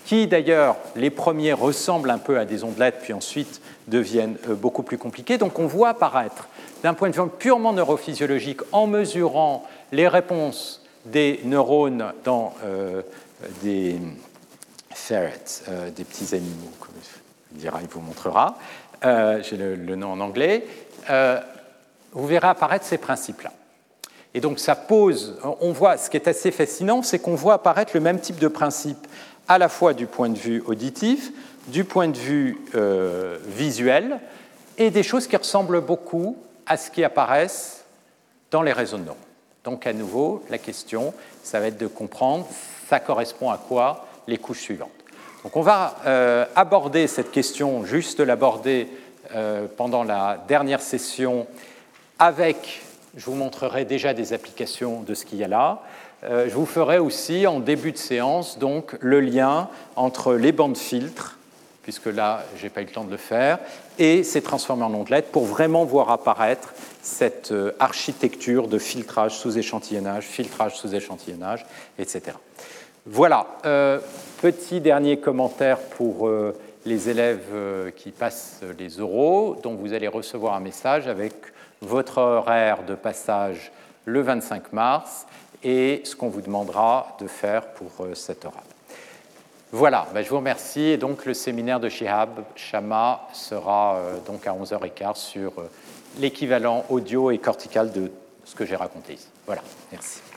qui d'ailleurs, les premiers ressemblent un peu à des ondelettes, puis ensuite deviennent beaucoup plus compliqués. Donc on voit apparaître, d'un point de vue purement neurophysiologique, en mesurant les réponses des neurones dans euh, des ferrets, euh, des petits animaux, comme il dira, il vous montrera, euh, j'ai le, le nom en anglais, euh, vous verrez apparaître ces principes-là. Et donc ça pose, on voit, ce qui est assez fascinant, c'est qu'on voit apparaître le même type de principe à la fois du point de vue auditif, du point de vue euh, visuel, et des choses qui ressemblent beaucoup à ce qui apparaissent dans les réseaux de neurones. Donc à nouveau, la question, ça va être de comprendre, ça correspond à quoi les couches suivantes. Donc on va euh, aborder cette question, juste l'aborder euh, pendant la dernière session avec, je vous montrerai déjà des applications de ce qu'il y a là. Euh, je vous ferai aussi en début de séance donc, le lien entre les bandes filtres, puisque là, je n'ai pas eu le temps de le faire, et ces transformés en ondelettes pour vraiment voir apparaître cette euh, architecture de filtrage sous échantillonnage, filtrage sous échantillonnage, et cetera. Voilà, euh, petit dernier commentaire pour euh, les élèves euh, qui passent les oraux, dont vous allez recevoir un message avec votre horaire de passage le vingt-cinq mars et ce qu'on vous demandera de faire pour euh, cet oral. Voilà, ben je vous remercie. Et donc, le séminaire de Shihab Shamma sera euh, donc à onze heures quinze sur euh, l'équivalent audio et cortical de ce que j'ai raconté ici. Voilà, merci.